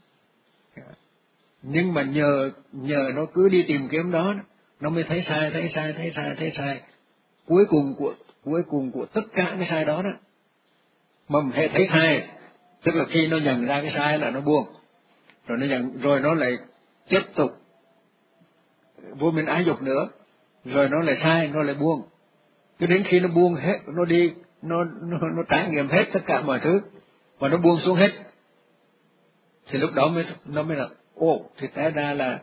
Nhưng mà nhờ nó cứ đi tìm kiếm đó, nó mới thấy sai. Cuối cùng của tất cả cái sai đó mà hệ thấy sai, tức là khi nó nhận ra cái sai là nó buông, rồi nó lại tiếp tục vô minh ái dục nữa, rồi nó lại sai, nó lại buông. Cho đến khi nó buông hết, nó đi, nó trải nghiệm hết tất cả mọi thứ và nó buông xuống hết, thì lúc đó nó mới là thì té ra là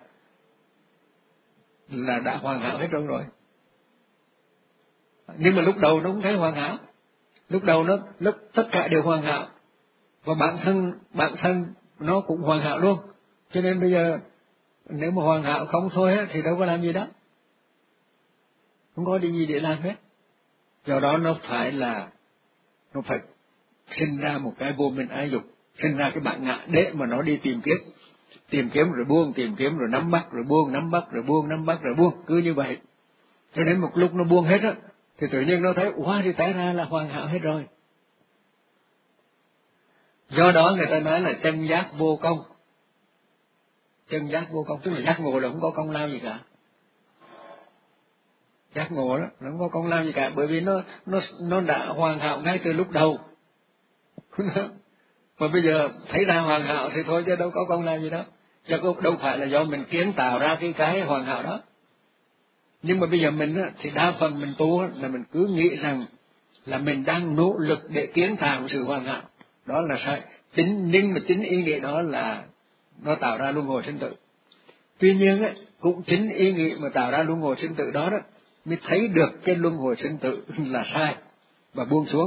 đã hoàn hảo hết rồi. Nhưng mà lúc đầu nó không thấy hoàn hảo, lúc đầu nó tất cả đều hoàn hảo, và bản thân nó cũng hoàn hảo luôn. Cho nên bây giờ nếu mà hoàn hảo không thôi thì đâu có làm gì đó, không có gì để làm hết. Do đó nó phải sinh ra một cái vô minh ái dục, sinh ra cái bản ngã để mà nó đi tìm kiếm rồi buông, tìm kiếm rồi nắm bắt rồi buông, nắm bắt rồi buông, nắm bắt rồi buông, cứ như vậy. Cho đến một lúc nó buông hết á, thì tự nhiên nó thấy thì té ra là hoàn hảo hết rồi. Do đó người ta nói là chân giác vô công. Chân giác vô công tức là giác ngộ là không có công lao gì cả. Giác ngộ đó nó không có công lao gì cả, bởi vì nó đã hoàn hảo ngay từ lúc đầu. Mà bây giờ thấy ra hoàn hảo thì thôi, chứ đâu có công lao gì đó, chứ đâu phải là do mình kiến tạo ra cái hoàn hảo đó. Nhưng mà bây giờ mình thì đa phần mình tu là mình cứ nghĩ rằng là mình đang nỗ lực để kiến tạo sự hoàn hảo, đó là sai. Nhưng mà chính ý nghĩa đó là nó tạo ra luân hồi sinh tử. Tuy nhiên cũng chính ý nghĩa mà tạo ra luân hồi sinh tử đó mới thấy được cái luân hồi sinh tử là sai và buông xuống.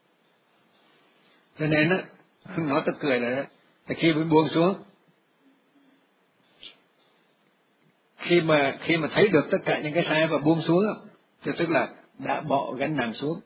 Cho nên nó tức cười là khi mới buông xuống, khi mà thấy được tất cả những cái sai và buông xuống thì tức là đã bỏ gánh nặng xuống.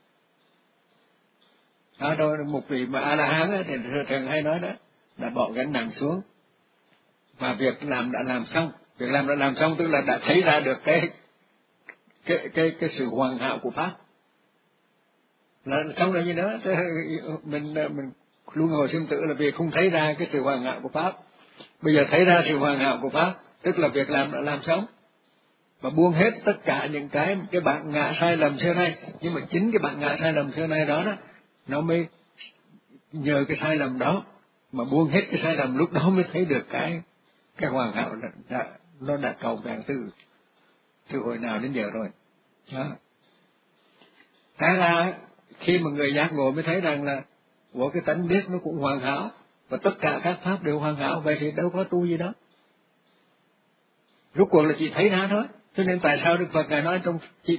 Đó, một vị mà A La Hán thì thường hay nói đó, đã bỏ gánh nặng xuống và việc làm đã làm xong. Việc làm đã làm xong tức là đã thấy ra được cái sự hoàn hảo của pháp. Là xong rồi gì nữa, mình luân hồi sinh tử là vì không thấy ra cái sự hoàn hảo của pháp. Bây giờ thấy ra sự hoàn hảo của pháp, tức là việc làm đã làm xong và buông hết tất cả những cái bản ngã sai lầm xưa nay. Nhưng mà chính cái bản ngã sai lầm xưa nay đó nó mới nhờ cái sai lầm đó mà buông hết cái sai lầm, lúc đó mới thấy được cái hoàn hảo nó đã trọn vẹn từ hồi nào đến giờ rồi. Đó. Thế là khi mà người giác ngộ mới thấy rằng là của cái tánh biết nó cũng hoàn hảo, và tất cả các pháp đều hoàn hảo, vậy thì đâu có tu gì đó. Rốt cuộc là chỉ thấy ra thôi. Cho nên tại sao Đức Phật Ngài nói trong chỉ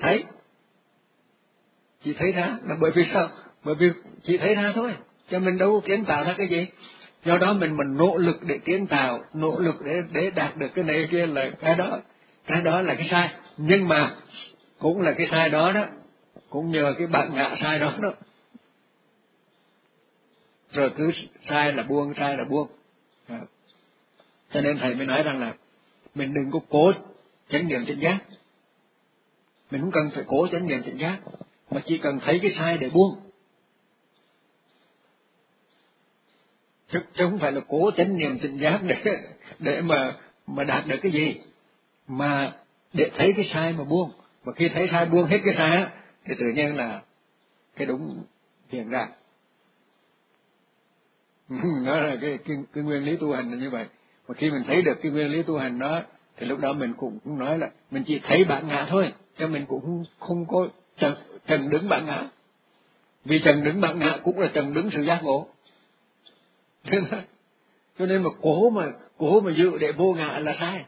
thấy ra là bởi vì sao? Bởi vì chỉ thấy ra thôi, cho mình đâu kiến tạo ra cái gì. Do đó mình nỗ lực để kiến tạo, nỗ lực để đạt được cái này kia là cái đó là cái sai. Nhưng mà cũng là cái sai đó đó, cũng nhờ cái bản ngã sai đó đó. Rồi cứ sai là buông. Cho nên thầy mới nói rằng là mình đừng có cố chánh niệm tỉnh giác. Mình không cần phải cố chánh niệm tỉnh giác, mà chỉ cần thấy cái sai để buông. Chứ không phải là cố chánh niệm tỉnh giác để mà đạt được cái gì, mà để thấy cái sai mà buông. Và khi thấy sai buông hết cái sai á, thì tự nhiên là cái đúng hiện ra. Đó là cái nguyên lý tu hành là như vậy. Và khi mình thấy được cái nguyên lý tu hành đó, thì lúc đó mình cũng nói là mình chỉ thấy bản ngã thôi, cho mình cũng không có trần đứng bản ngã. Vì trần đứng bản ngã cũng là trần đứng sự giác ngộ. Cho nên mà cố mà dự để vô ngã là sai.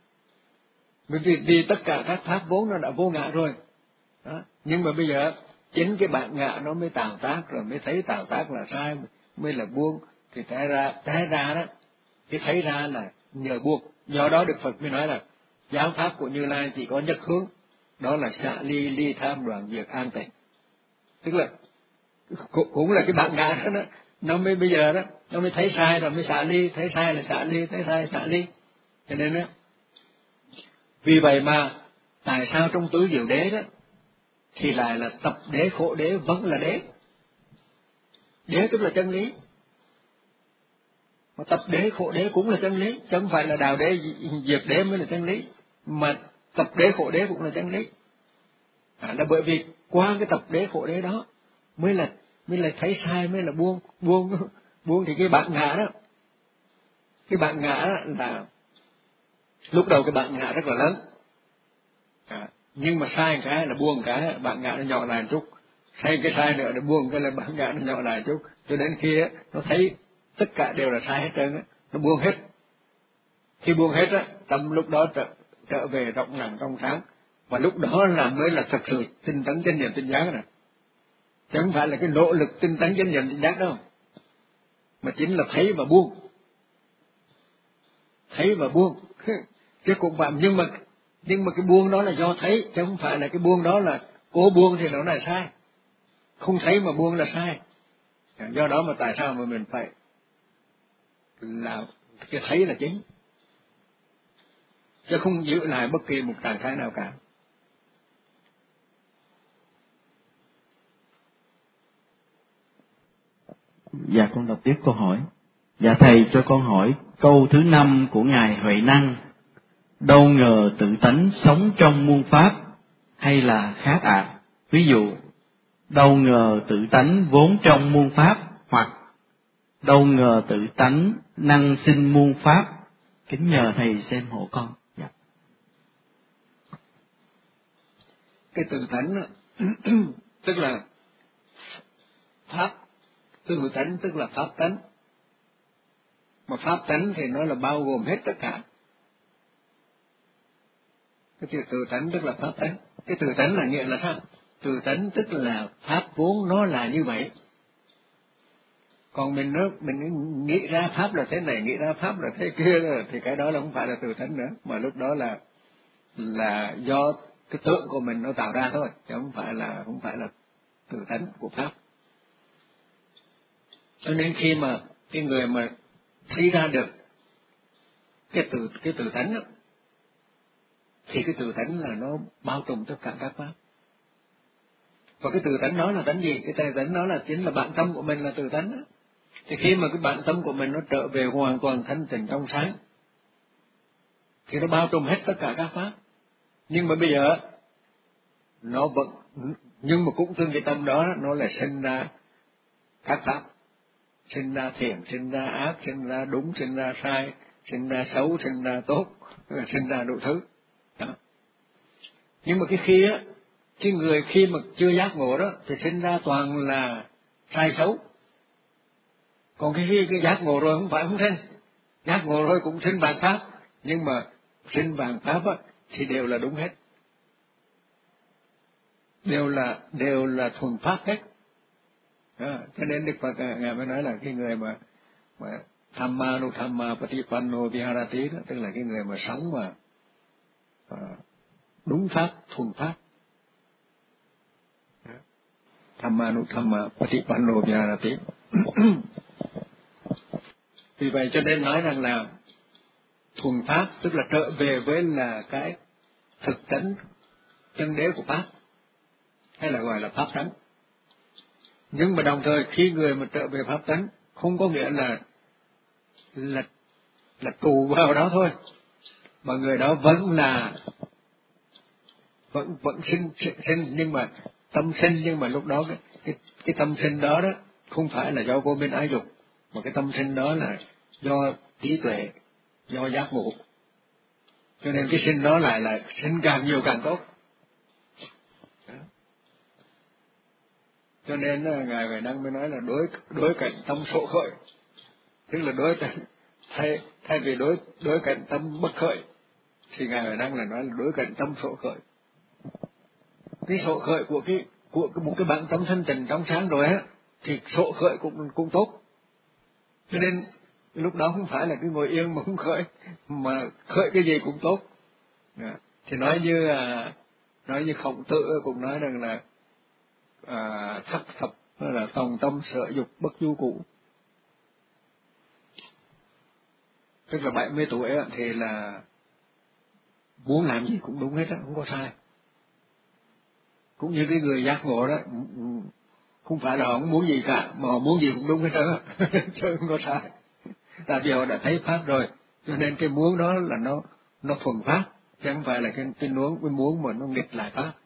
Vì tất cả các pháp vốn nó đã vô ngã rồi. Đó. Nhưng mà bây giờ chính cái bản ngã nó mới tạo tác, rồi mới thấy tạo tác là sai, mới là buông. Thì té ra đó, cái thấy ra là nhờ buông. Do đó Đức Phật mới nói là giáo pháp của Như Lai chỉ có nhất hướng, đó là xả ly tham đoạn diệt an tịnh. Tức là cũng là cái bản ngã đó, nó mới bây giờ đó, nó mới thấy sai rồi mới xả ly, thấy sai là xả ly, thấy sai xả ly. Cho nên đó, vì vậy mà tại sao trong tứ diệu đế đó thì lại là tập đế khổ đế vẫn là đế. Đế tức là chân lý. Mà tập đế khổ đế cũng là chân lý, chứ không phải là đào đế diệt đế mới là chân lý, mà tập đế khổ đế cũng là chân lý. Là bởi vì qua cái tập đế khổ đế đó mới là thấy sai, mới là buông thì cái bản ngã đó, cái bản ngã đó là lúc đầu cái bản ngã rất là lớn, nhưng mà sai cái là buông cái bản ngã nó nhỏ lại một chút, sai cái sai nữa để buông cái là bản ngã nó nhỏ lại một chút, cho đến khi nó thấy tất cả đều là sai hết trơn á, nó buông hết. Khi buông hết á, tâm lúc đó trở về rộng ràng trong sáng, và lúc đó là mới là thật sự tinh tấn chánh niệm tỉnh giác rồi. Chứ không phải là cái nỗ lực tinh tấn chánh niệm tỉnh giác đâu, mà chính là thấy và buông. Thấy và buông. Chứ cũng vậy, nhưng mà cái buông đó là do thấy, chứ không phải là cái buông đó là cố buông thì nó là sai. Không thấy mà buông là sai. Do đó mà tại sao mà mình phải là cái thấy là chính, chứ không giữ lại bất kỳ một trạng thái nào cả. Dạ, con đọc tiếp câu hỏi. Dạ thầy cho con hỏi câu thứ 5 của ngài Huệ Năng: đâu ngờ tự tánh sống trong muôn pháp, hay là khác ạ? Ví dụ, đâu ngờ tự tánh vốn trong muôn pháp, hoặc đâu ngờ tự tánh năng sinh muôn pháp. Kính nhờ thầy xem hộ con. Dạ. Cái tự tánh tức là pháp, tự tánh tức là pháp tánh. Mà pháp tánh thì nó là bao gồm hết tất cả. Cái chữ tự tánh tức là pháp tánh. Cái tự tánh là nghĩa là sao? Tự tánh tức là pháp vốn nó là như vậy. Còn mình nghĩ ra pháp là thế này, nghĩ ra pháp là thế kia rồi, thì cái đó là không phải là tự tánh nữa, mà lúc đó là do cái tượng của mình nó tạo ra thôi, chứ không phải là tự tánh của pháp. Cho nên khi mà cái người mà thấy ra được cái tự tánh đó, thì cái tự tánh là nó bao trùm tất cả các pháp. Và cái tự tánh đó là tánh gì? Cái tự tánh đó là chính là bản tâm của mình là tự tánh đó. Thì khi mà cái bản tâm của mình nó trở về hoàn toàn thanh tịnh trong sáng, thì nó bao trùm hết tất cả các pháp. Nhưng mà bây giờ nó vẫn, nhưng mà cũng từ cái tâm đó nó lại sinh ra các pháp. sinh ra thiện, sinh ra ác, sinh ra đúng, sinh ra sai, sinh ra xấu, sinh ra tốt, sinh ra đủ thứ. Đó. Nhưng mà cái khi á, cái người khi mà chưa giác ngộ đó thì sinh ra toàn là sai xấu. Còn khi cái giác ngộ rồi không sinh, giác ngộ rồi cũng sinh vạn pháp, nhưng mà sinh vạn pháp á thì đều là đúng hết, đều là thuần pháp hết. Cho nên Đức Phật ngài mới nói là cái người mà Thamma Patipanno Viharati đó, tức là cái người mà sống mà đúng pháp, thuần pháp. Thamma Patipanno Viharati. Vì vậy cho nên nói rằng là thuần pháp tức là trở về với là cái thực tánh chân đế của pháp, hay là gọi là pháp tánh. Nhưng mà đồng thời khi người mà trở về pháp tánh không có nghĩa là tù vào đó thôi, mà người đó vẫn sinh nhưng mà tâm sinh, nhưng mà lúc đó cái tâm sinh đó không phải là do vô minh ái dục, mà cái tâm sinh đó là do trí tuệ, do giác ngộ. Cho nên cái sinh đó lại là sinh càng nhiều càng tốt. Cho nên ngài Huệ Năng mới nói là đối cảnh tâm sổ khởi, tức là thay vì đối cảnh tâm bất khởi thì ngài Huệ Năng là nói là đối cảnh tâm sổ khởi. Cái sổ khởi của một cái bản tâm thanh tịnh trong sáng rồi á thì sổ khởi cũng tốt. Cho nên lúc đó không phải là cứ ngồi yên mà không khởi, mà khởi cái gì cũng tốt. Thì nói như Khổng Tử cũng nói rằng là thất thập là tòng tâm sở dục bất du cụ, tức là 70 tuổi thì là muốn làm gì cũng đúng hết á, không có sai. Cũng như cái người giác ngộ đó, không phải là họ không muốn gì cả, mà họ muốn gì cũng đúng hết đó, chứ không có sai. Tại vì họ đã thấy pháp rồi, cho nên cái muốn đó là nó thuần pháp, chứ không phải là cái muốn mà nó nghịch lại pháp.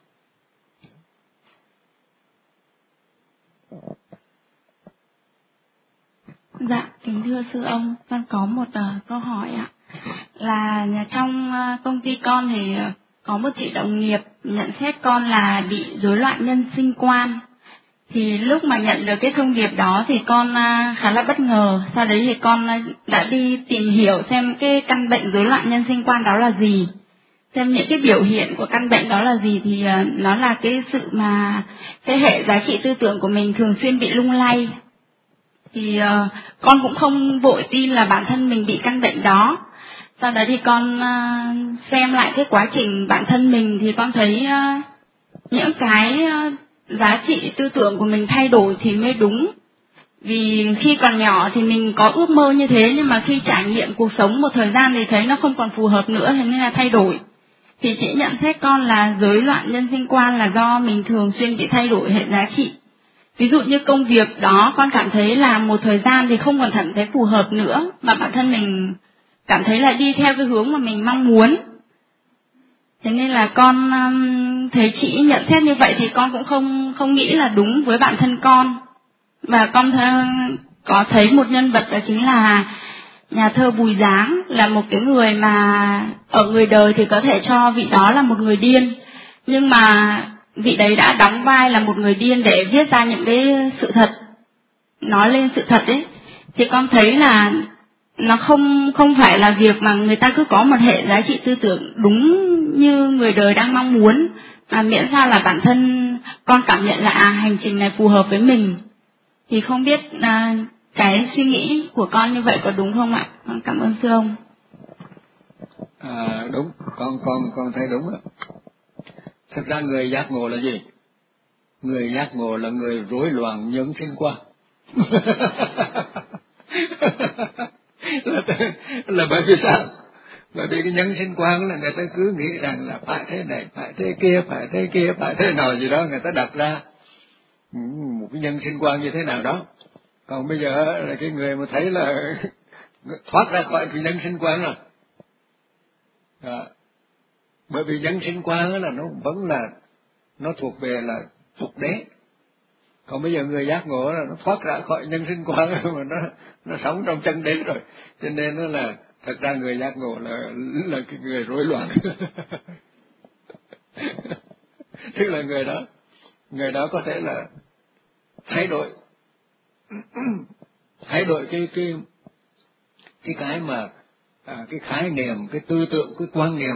Dạ, kính thưa sư ông, con có một câu hỏi ạ. Là trong công ty con thì có một chị đồng nghiệp nhận xét con là bị rối loạn nhân sinh quan. Thì lúc mà nhận được cái thông điệp đó thì con khá là bất ngờ. Sau đấy thì con đã đi tìm hiểu xem cái căn bệnh rối loạn nhân sinh quan đó là gì, xem những cái biểu hiện của căn bệnh đó là gì. Thì nó là cái sự mà cái hệ giá trị tư tưởng của mình thường xuyên bị lung lay. Thì con cũng không vội tin là bản thân mình bị căn bệnh đó. Sau đó thì con xem lại cái quá trình bản thân mình thì con thấy những cái giá trị tư tưởng của mình thay đổi thì mới đúng. Vì khi còn nhỏ thì mình có ước mơ như thế, nhưng mà khi trải nghiệm cuộc sống một thời gian thì thấy nó không còn phù hợp nữa, thế nên là thay đổi. Thì chị nhận xét con là rối loạn nhân sinh quan là do mình thường xuyên bị thay đổi hệ giá trị. Ví dụ như công việc đó con cảm thấy là một thời gian thì không còn cảm thấy phù hợp nữa, mà bản thân mình cảm thấy là đi theo cái hướng mà mình mong muốn. Thế nên là con thấy chị nhận xét như vậy thì con cũng không nghĩ là đúng với bản thân con. Và con có thấy một nhân vật đó chính là nhà thơ Bùi Giáng, là một cái người mà ở người đời thì có thể cho vị đó là một người điên, nhưng mà vị đấy đã đóng vai là một người điên để viết ra những cái sự thật, nói lên sự thật ấy. Thì con thấy là nó không phải là việc mà người ta cứ có một hệ giá trị tư tưởng đúng như người đời đang mong muốn, mà miễn sao là bản thân con cảm nhận là hành trình này phù hợp với mình. Thì không biết cái suy nghĩ của con như vậy có đúng không ạ? Con cảm ơn sư ông. Đúng, con thấy đúng ạ. Thực ra người giác ngộ là gì? Người giác ngộ là người rối loạn nhân sinh quan. là bởi vì sao? Bởi vì cái nhân sinh quan là người ta cứ nghĩ rằng là phải thế này, phải thế kia, phải thế kia, phải thế nào gì đó, người ta đặt ra một cái nhân sinh quan như thế nào đó. Còn bây giờ là cái người mà thấy là thoát ra khỏi cái nhân sinh quan rồi. Bởi vì nhân sinh quan là nó vẫn là nó thuộc về là tục đế, Còn bây giờ người giác ngộ là nó thoát ra khỏi nhân sinh quan mà nó sống trong chân đế rồi, cho nên nó là thật ra người giác ngộ là cái người rối loạn. Tức là người đó có thể là thay đổi cái mà cái khái niệm, cái tư tưởng, cái quan niệm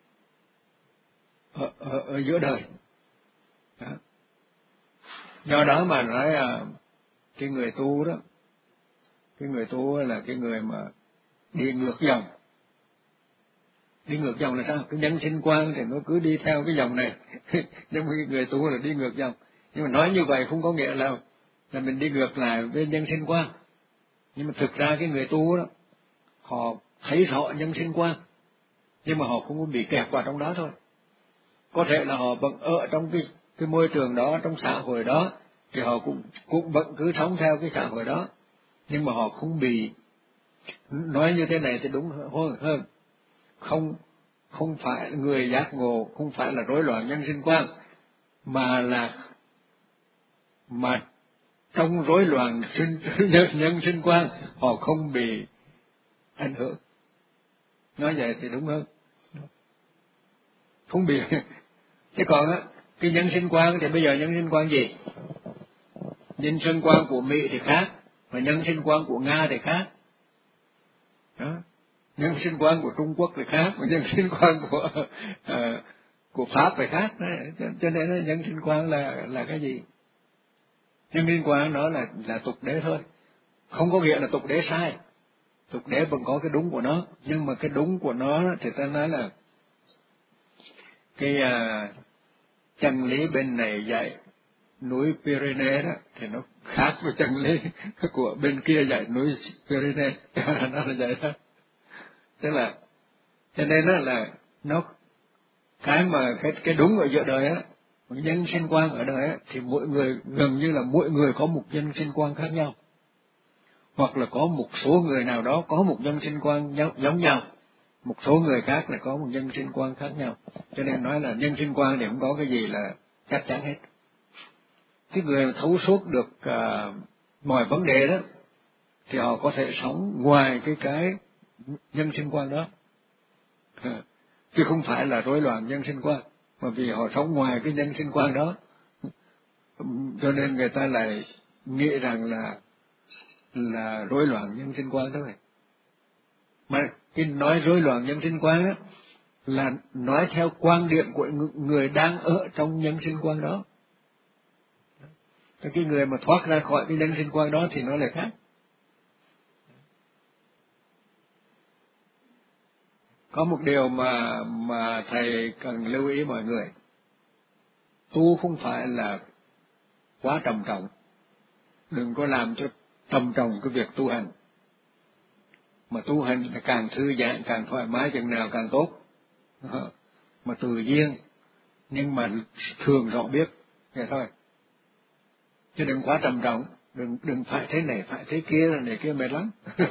ở giữa đời. Đó. Do đó mà nói cái người tu đó, cái người tu là cái người mà đi ngược dòng. Đi ngược dòng là sao? Cái nhân sinh quan thì nó cứ đi theo cái dòng này, nhưng mà cái người tu là đi ngược dòng. Nhưng mà nói như vậy không có nghĩa là mình đi ngược lại với nhân sinh quan. Nhưng mà thực ra cái người tu đó, họ thấy rõ nhân sinh quan, nhưng mà họ không có bị kẹt vào trong đó thôi. Có thể là họ vẫn ở trong cái môi trường đó, trong xã hội đó, thì họ cũng vẫn cứ sống theo cái xã hội đó, nhưng mà họ không bị, nói như thế này thì đúng hơn, không phải người giác ngộ, không phải là rối loạn nhân sinh quan, mà trong rối loạn nhân sinh quan họ không bị ảnh hưởng. Nói vậy thì đúng hơn, không bị. Chứ còn á, cái nhân sinh quan thì bây giờ nhân sinh quan gì? Nhân sinh quan của Mỹ thì khác, và nhân sinh quan của Nga thì khác. Đó. Nhân sinh quan của Trung Quốc thì khác, và nhân sinh quan của Pháp thì khác. Đấy. Cho nên nhân sinh quan là cái gì? Nhân sinh quan đó là tục đế thôi, không có nghĩa là tục đế sai. Tục đế vẫn có cái đúng của nó, nhưng mà cái đúng của nó thì ta nói là cái chân lý bên này dạy núi Pyrenees đó thì nó khác với chân lý của bên kia dạy núi Pyrenees. Nó là vậy đó. Tức là cho nên đó là nó cái mà cái đúng ở giữa đời á, nhân sinh quan ở đời á, thì mỗi người gần như là mỗi người có một nhân sinh quan khác nhau, hoặc là có một số người nào đó có một nhân sinh quan giống nhau, một số người khác là có một nhân sinh quan khác nhau. Cho nên nói là nhân sinh quan thì không có cái gì là chắc chắn hết. Cái người thấu suốt được mọi vấn đề đó thì họ có thể sống ngoài cái nhân sinh quan đó, chứ không phải là rối loạn nhân sinh quan, mà vì họ sống ngoài cái nhân sinh quan đó, cho nên người ta lại nghĩ rằng là rối loạn nhân sinh quan thôi. Mà cái nói rối loạn nhân sinh quan á là nói theo quan điểm của người đang ở trong nhân sinh quan đó. Cái người mà thoát ra khỏi cái nhân sinh quan đó thì nó lại khác. Có một điều mà thầy cần lưu ý mọi người, tu không phải là quá trầm trọng, đừng có làm cho trầm trọng cái việc tu hành, mà tu hành là càng thư giãn, càng thoải mái chừng nào càng tốt, mà tự nhiên, nhưng mà thường rõ biết, vậy thôi. Chứ đừng quá trầm trọng, đừng phải thế này, phải thế kia, là này kia mệt lắm.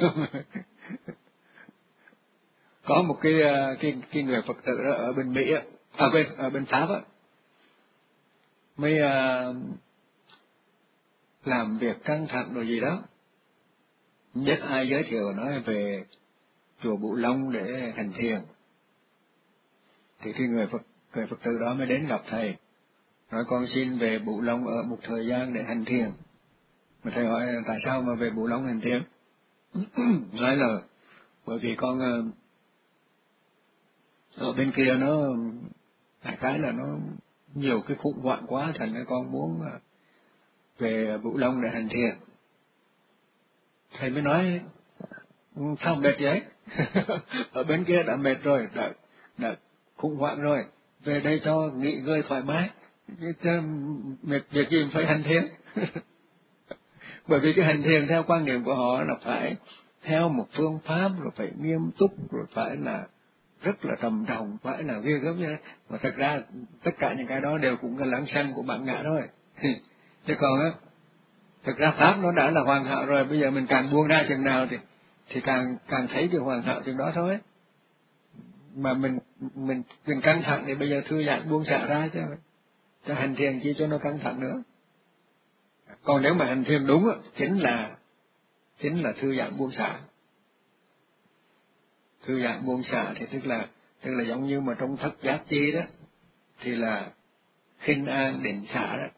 Có một cái người Phật tử đó ở bên Mỹ, ở bên Pháp á, mới làm việc căng thẳng rồi gì đó, nhất ai giới thiệu nói về chùa Bụ Long để hành thiền, thì cái người Phật tử đó mới đến gặp thầy, nói con xin về Bụ Long ở một thời gian để hành thiền. Mà thầy hỏi tại sao mà về Bụ Long hành thiền? Nói là bởi vì con ở bên kia nó đại khái là nó nhiều cái khủng hoảng quá, thành ra con muốn về Bụ Long để hành thiền. Thầy mới nói sao mệt vậy? Ở bên kia đã mệt rồi, đã khủng hoảng rồi, về đây cho nghỉ ngơi thoải mái, chứ mệt việc gì phải hành thiền. Bởi vì cái hành thiền theo quan niệm của họ là phải theo một phương pháp, rồi phải nghiêm túc, rồi phải là rất là trầm trọng, phải là ghê gớm như thế. Mà thật ra tất cả những cái đó đều cũng là lăng xăng của bản ngã thôi. Chứ còn á, thực ra pháp nó đã là hoàn hảo rồi, bây giờ mình càng buông ra chừng nào thì càng thấy cái hoàn hảo chừng đó thôi. Mà mình căng thẳng thì bây giờ thư giãn buông xả ra chứ hành thiền chi cho nó căng thẳng nữa. Còn nếu mà hành thiền đúng chính là thư giãn buông xả. Thư giãn buông xả thì tức là giống như mà trong thất giác chi đó thì là khinh an định xả đó.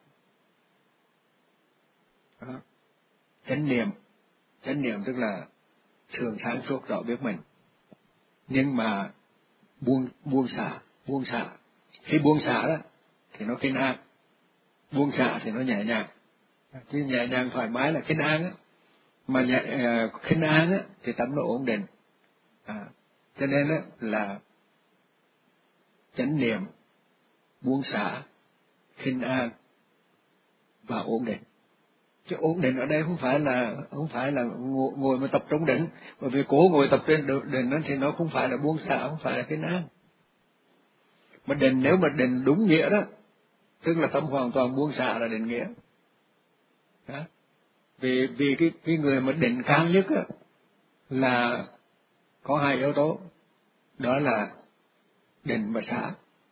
Đó. Chánh niệm tức là thường sáng suốt rõ biết mình, nhưng mà buông xả. Khi buông xả đó thì nó khinh an, buông xả thì nó nhẹ nhàng. Chứ nhẹ nhàng thoải mái là khinh an á, mà khinh an á thì tâm nó ổn định. Cho nên á là chánh niệm, buông xả, khinh an và ổn định. Chứ ổn định ở đây không phải là ngồi mà tập trung định, bởi vì cố ngồi tập trên định đó thì nó không phải là buông xả, không phải là khinh an. Mà định, nếu mà định đúng nghĩa đó, tức là tâm hoàn toàn buông xả là định nghĩa. Đó. Vì cái người mà định cao nhất á là có hai yếu tố, đó là định và xả.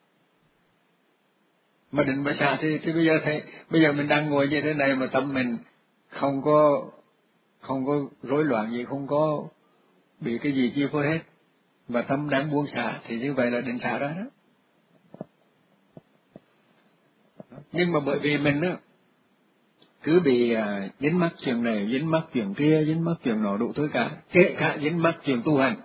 Mà định và xả thì bây giờ mình đang ngồi như thế này mà tâm mình không có rối loạn gì, không có bị cái gì chi phối hết, và tâm đang buông xả thì như vậy là định xả ra đó. Nhưng mà bởi vì mình á cứ bị dính mắc chuyện này, dính mắc chuyện kia, dính mắc chuyện nọ đủ thứ cả, kể cả dính mắc chuyện tu hành.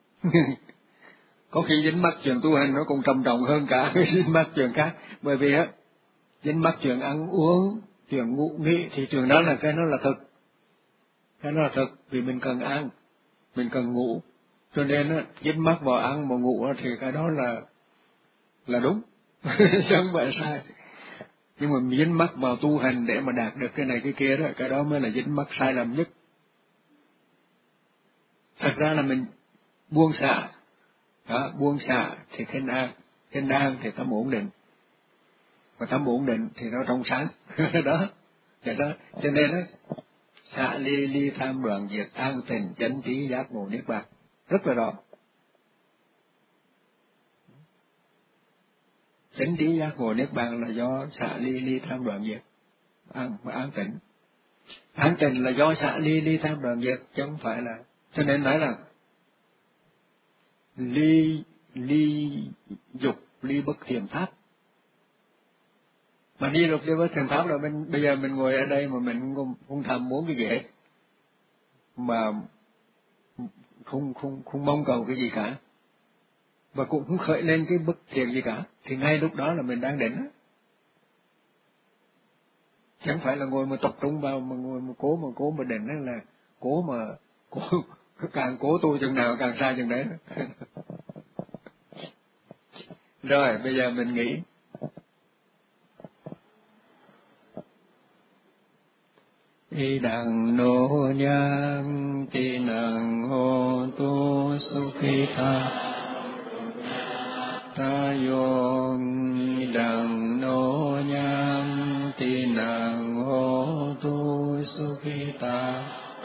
Có khi dính mắc chuyện tu hành nó còn trầm trọng hơn cả dính mắc chuyện khác, bởi vì á dính mắc chuyện ăn uống, chuyện ngủ nghỉ thì chuyện đó là cái nó là thực. Cái nó là thực, vì mình cần ăn, mình cần ngủ, cho nên á dính mắc vào ăn vào ngủ thì cái đó là đúng, chứ không phải sai. Nhưng mà dính mắc vào tu hành để mà đạt được cái này cái kia đó, cái đó mới là dính mắc sai lầm nhất. Thật ra là mình buông xả, đó, buông xả thì khinh an thì tâm ổn định, và tâm ổn định thì nó trong sáng. Đó, vậy đó. Cho nên đó, xả ly tham đoạn diệt, an tình chánh trí giác ngộ niết bàn, rất là rõ. Chánh trí giác ngộ niết bàn là do xả ly tham đoạn diệt, an tịnh. An tịnh là do xả ly tham đoạn diệt, chứ không phải là. Cho nên nói là ly dục ly bất thiện pháp. Mà ly dục ly bất thiện pháp là bây giờ mình ngồi ở đây mà mình không tham muốn cái gì hết, mà không mong cầu cái gì cả, và cũng không khởi lên cái bất thiện gì cả, thì ngay lúc đó là mình đang định đó. Chẳng phải là ngồi mà tập trung vào mà ngồi mà cố mà định đó, là cố càng cố tu chừng nào càng sai chừng đấy. Rồi bây giờ mình nghĩ Idang no nyam tinang hotu sukhita tayom idang no nyam tinang hotu sukhita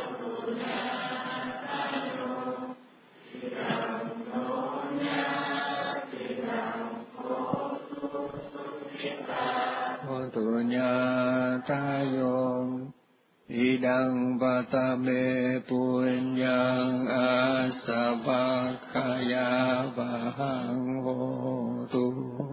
hotu nyatayom idang vatame punyang asavakaya vahang hotu.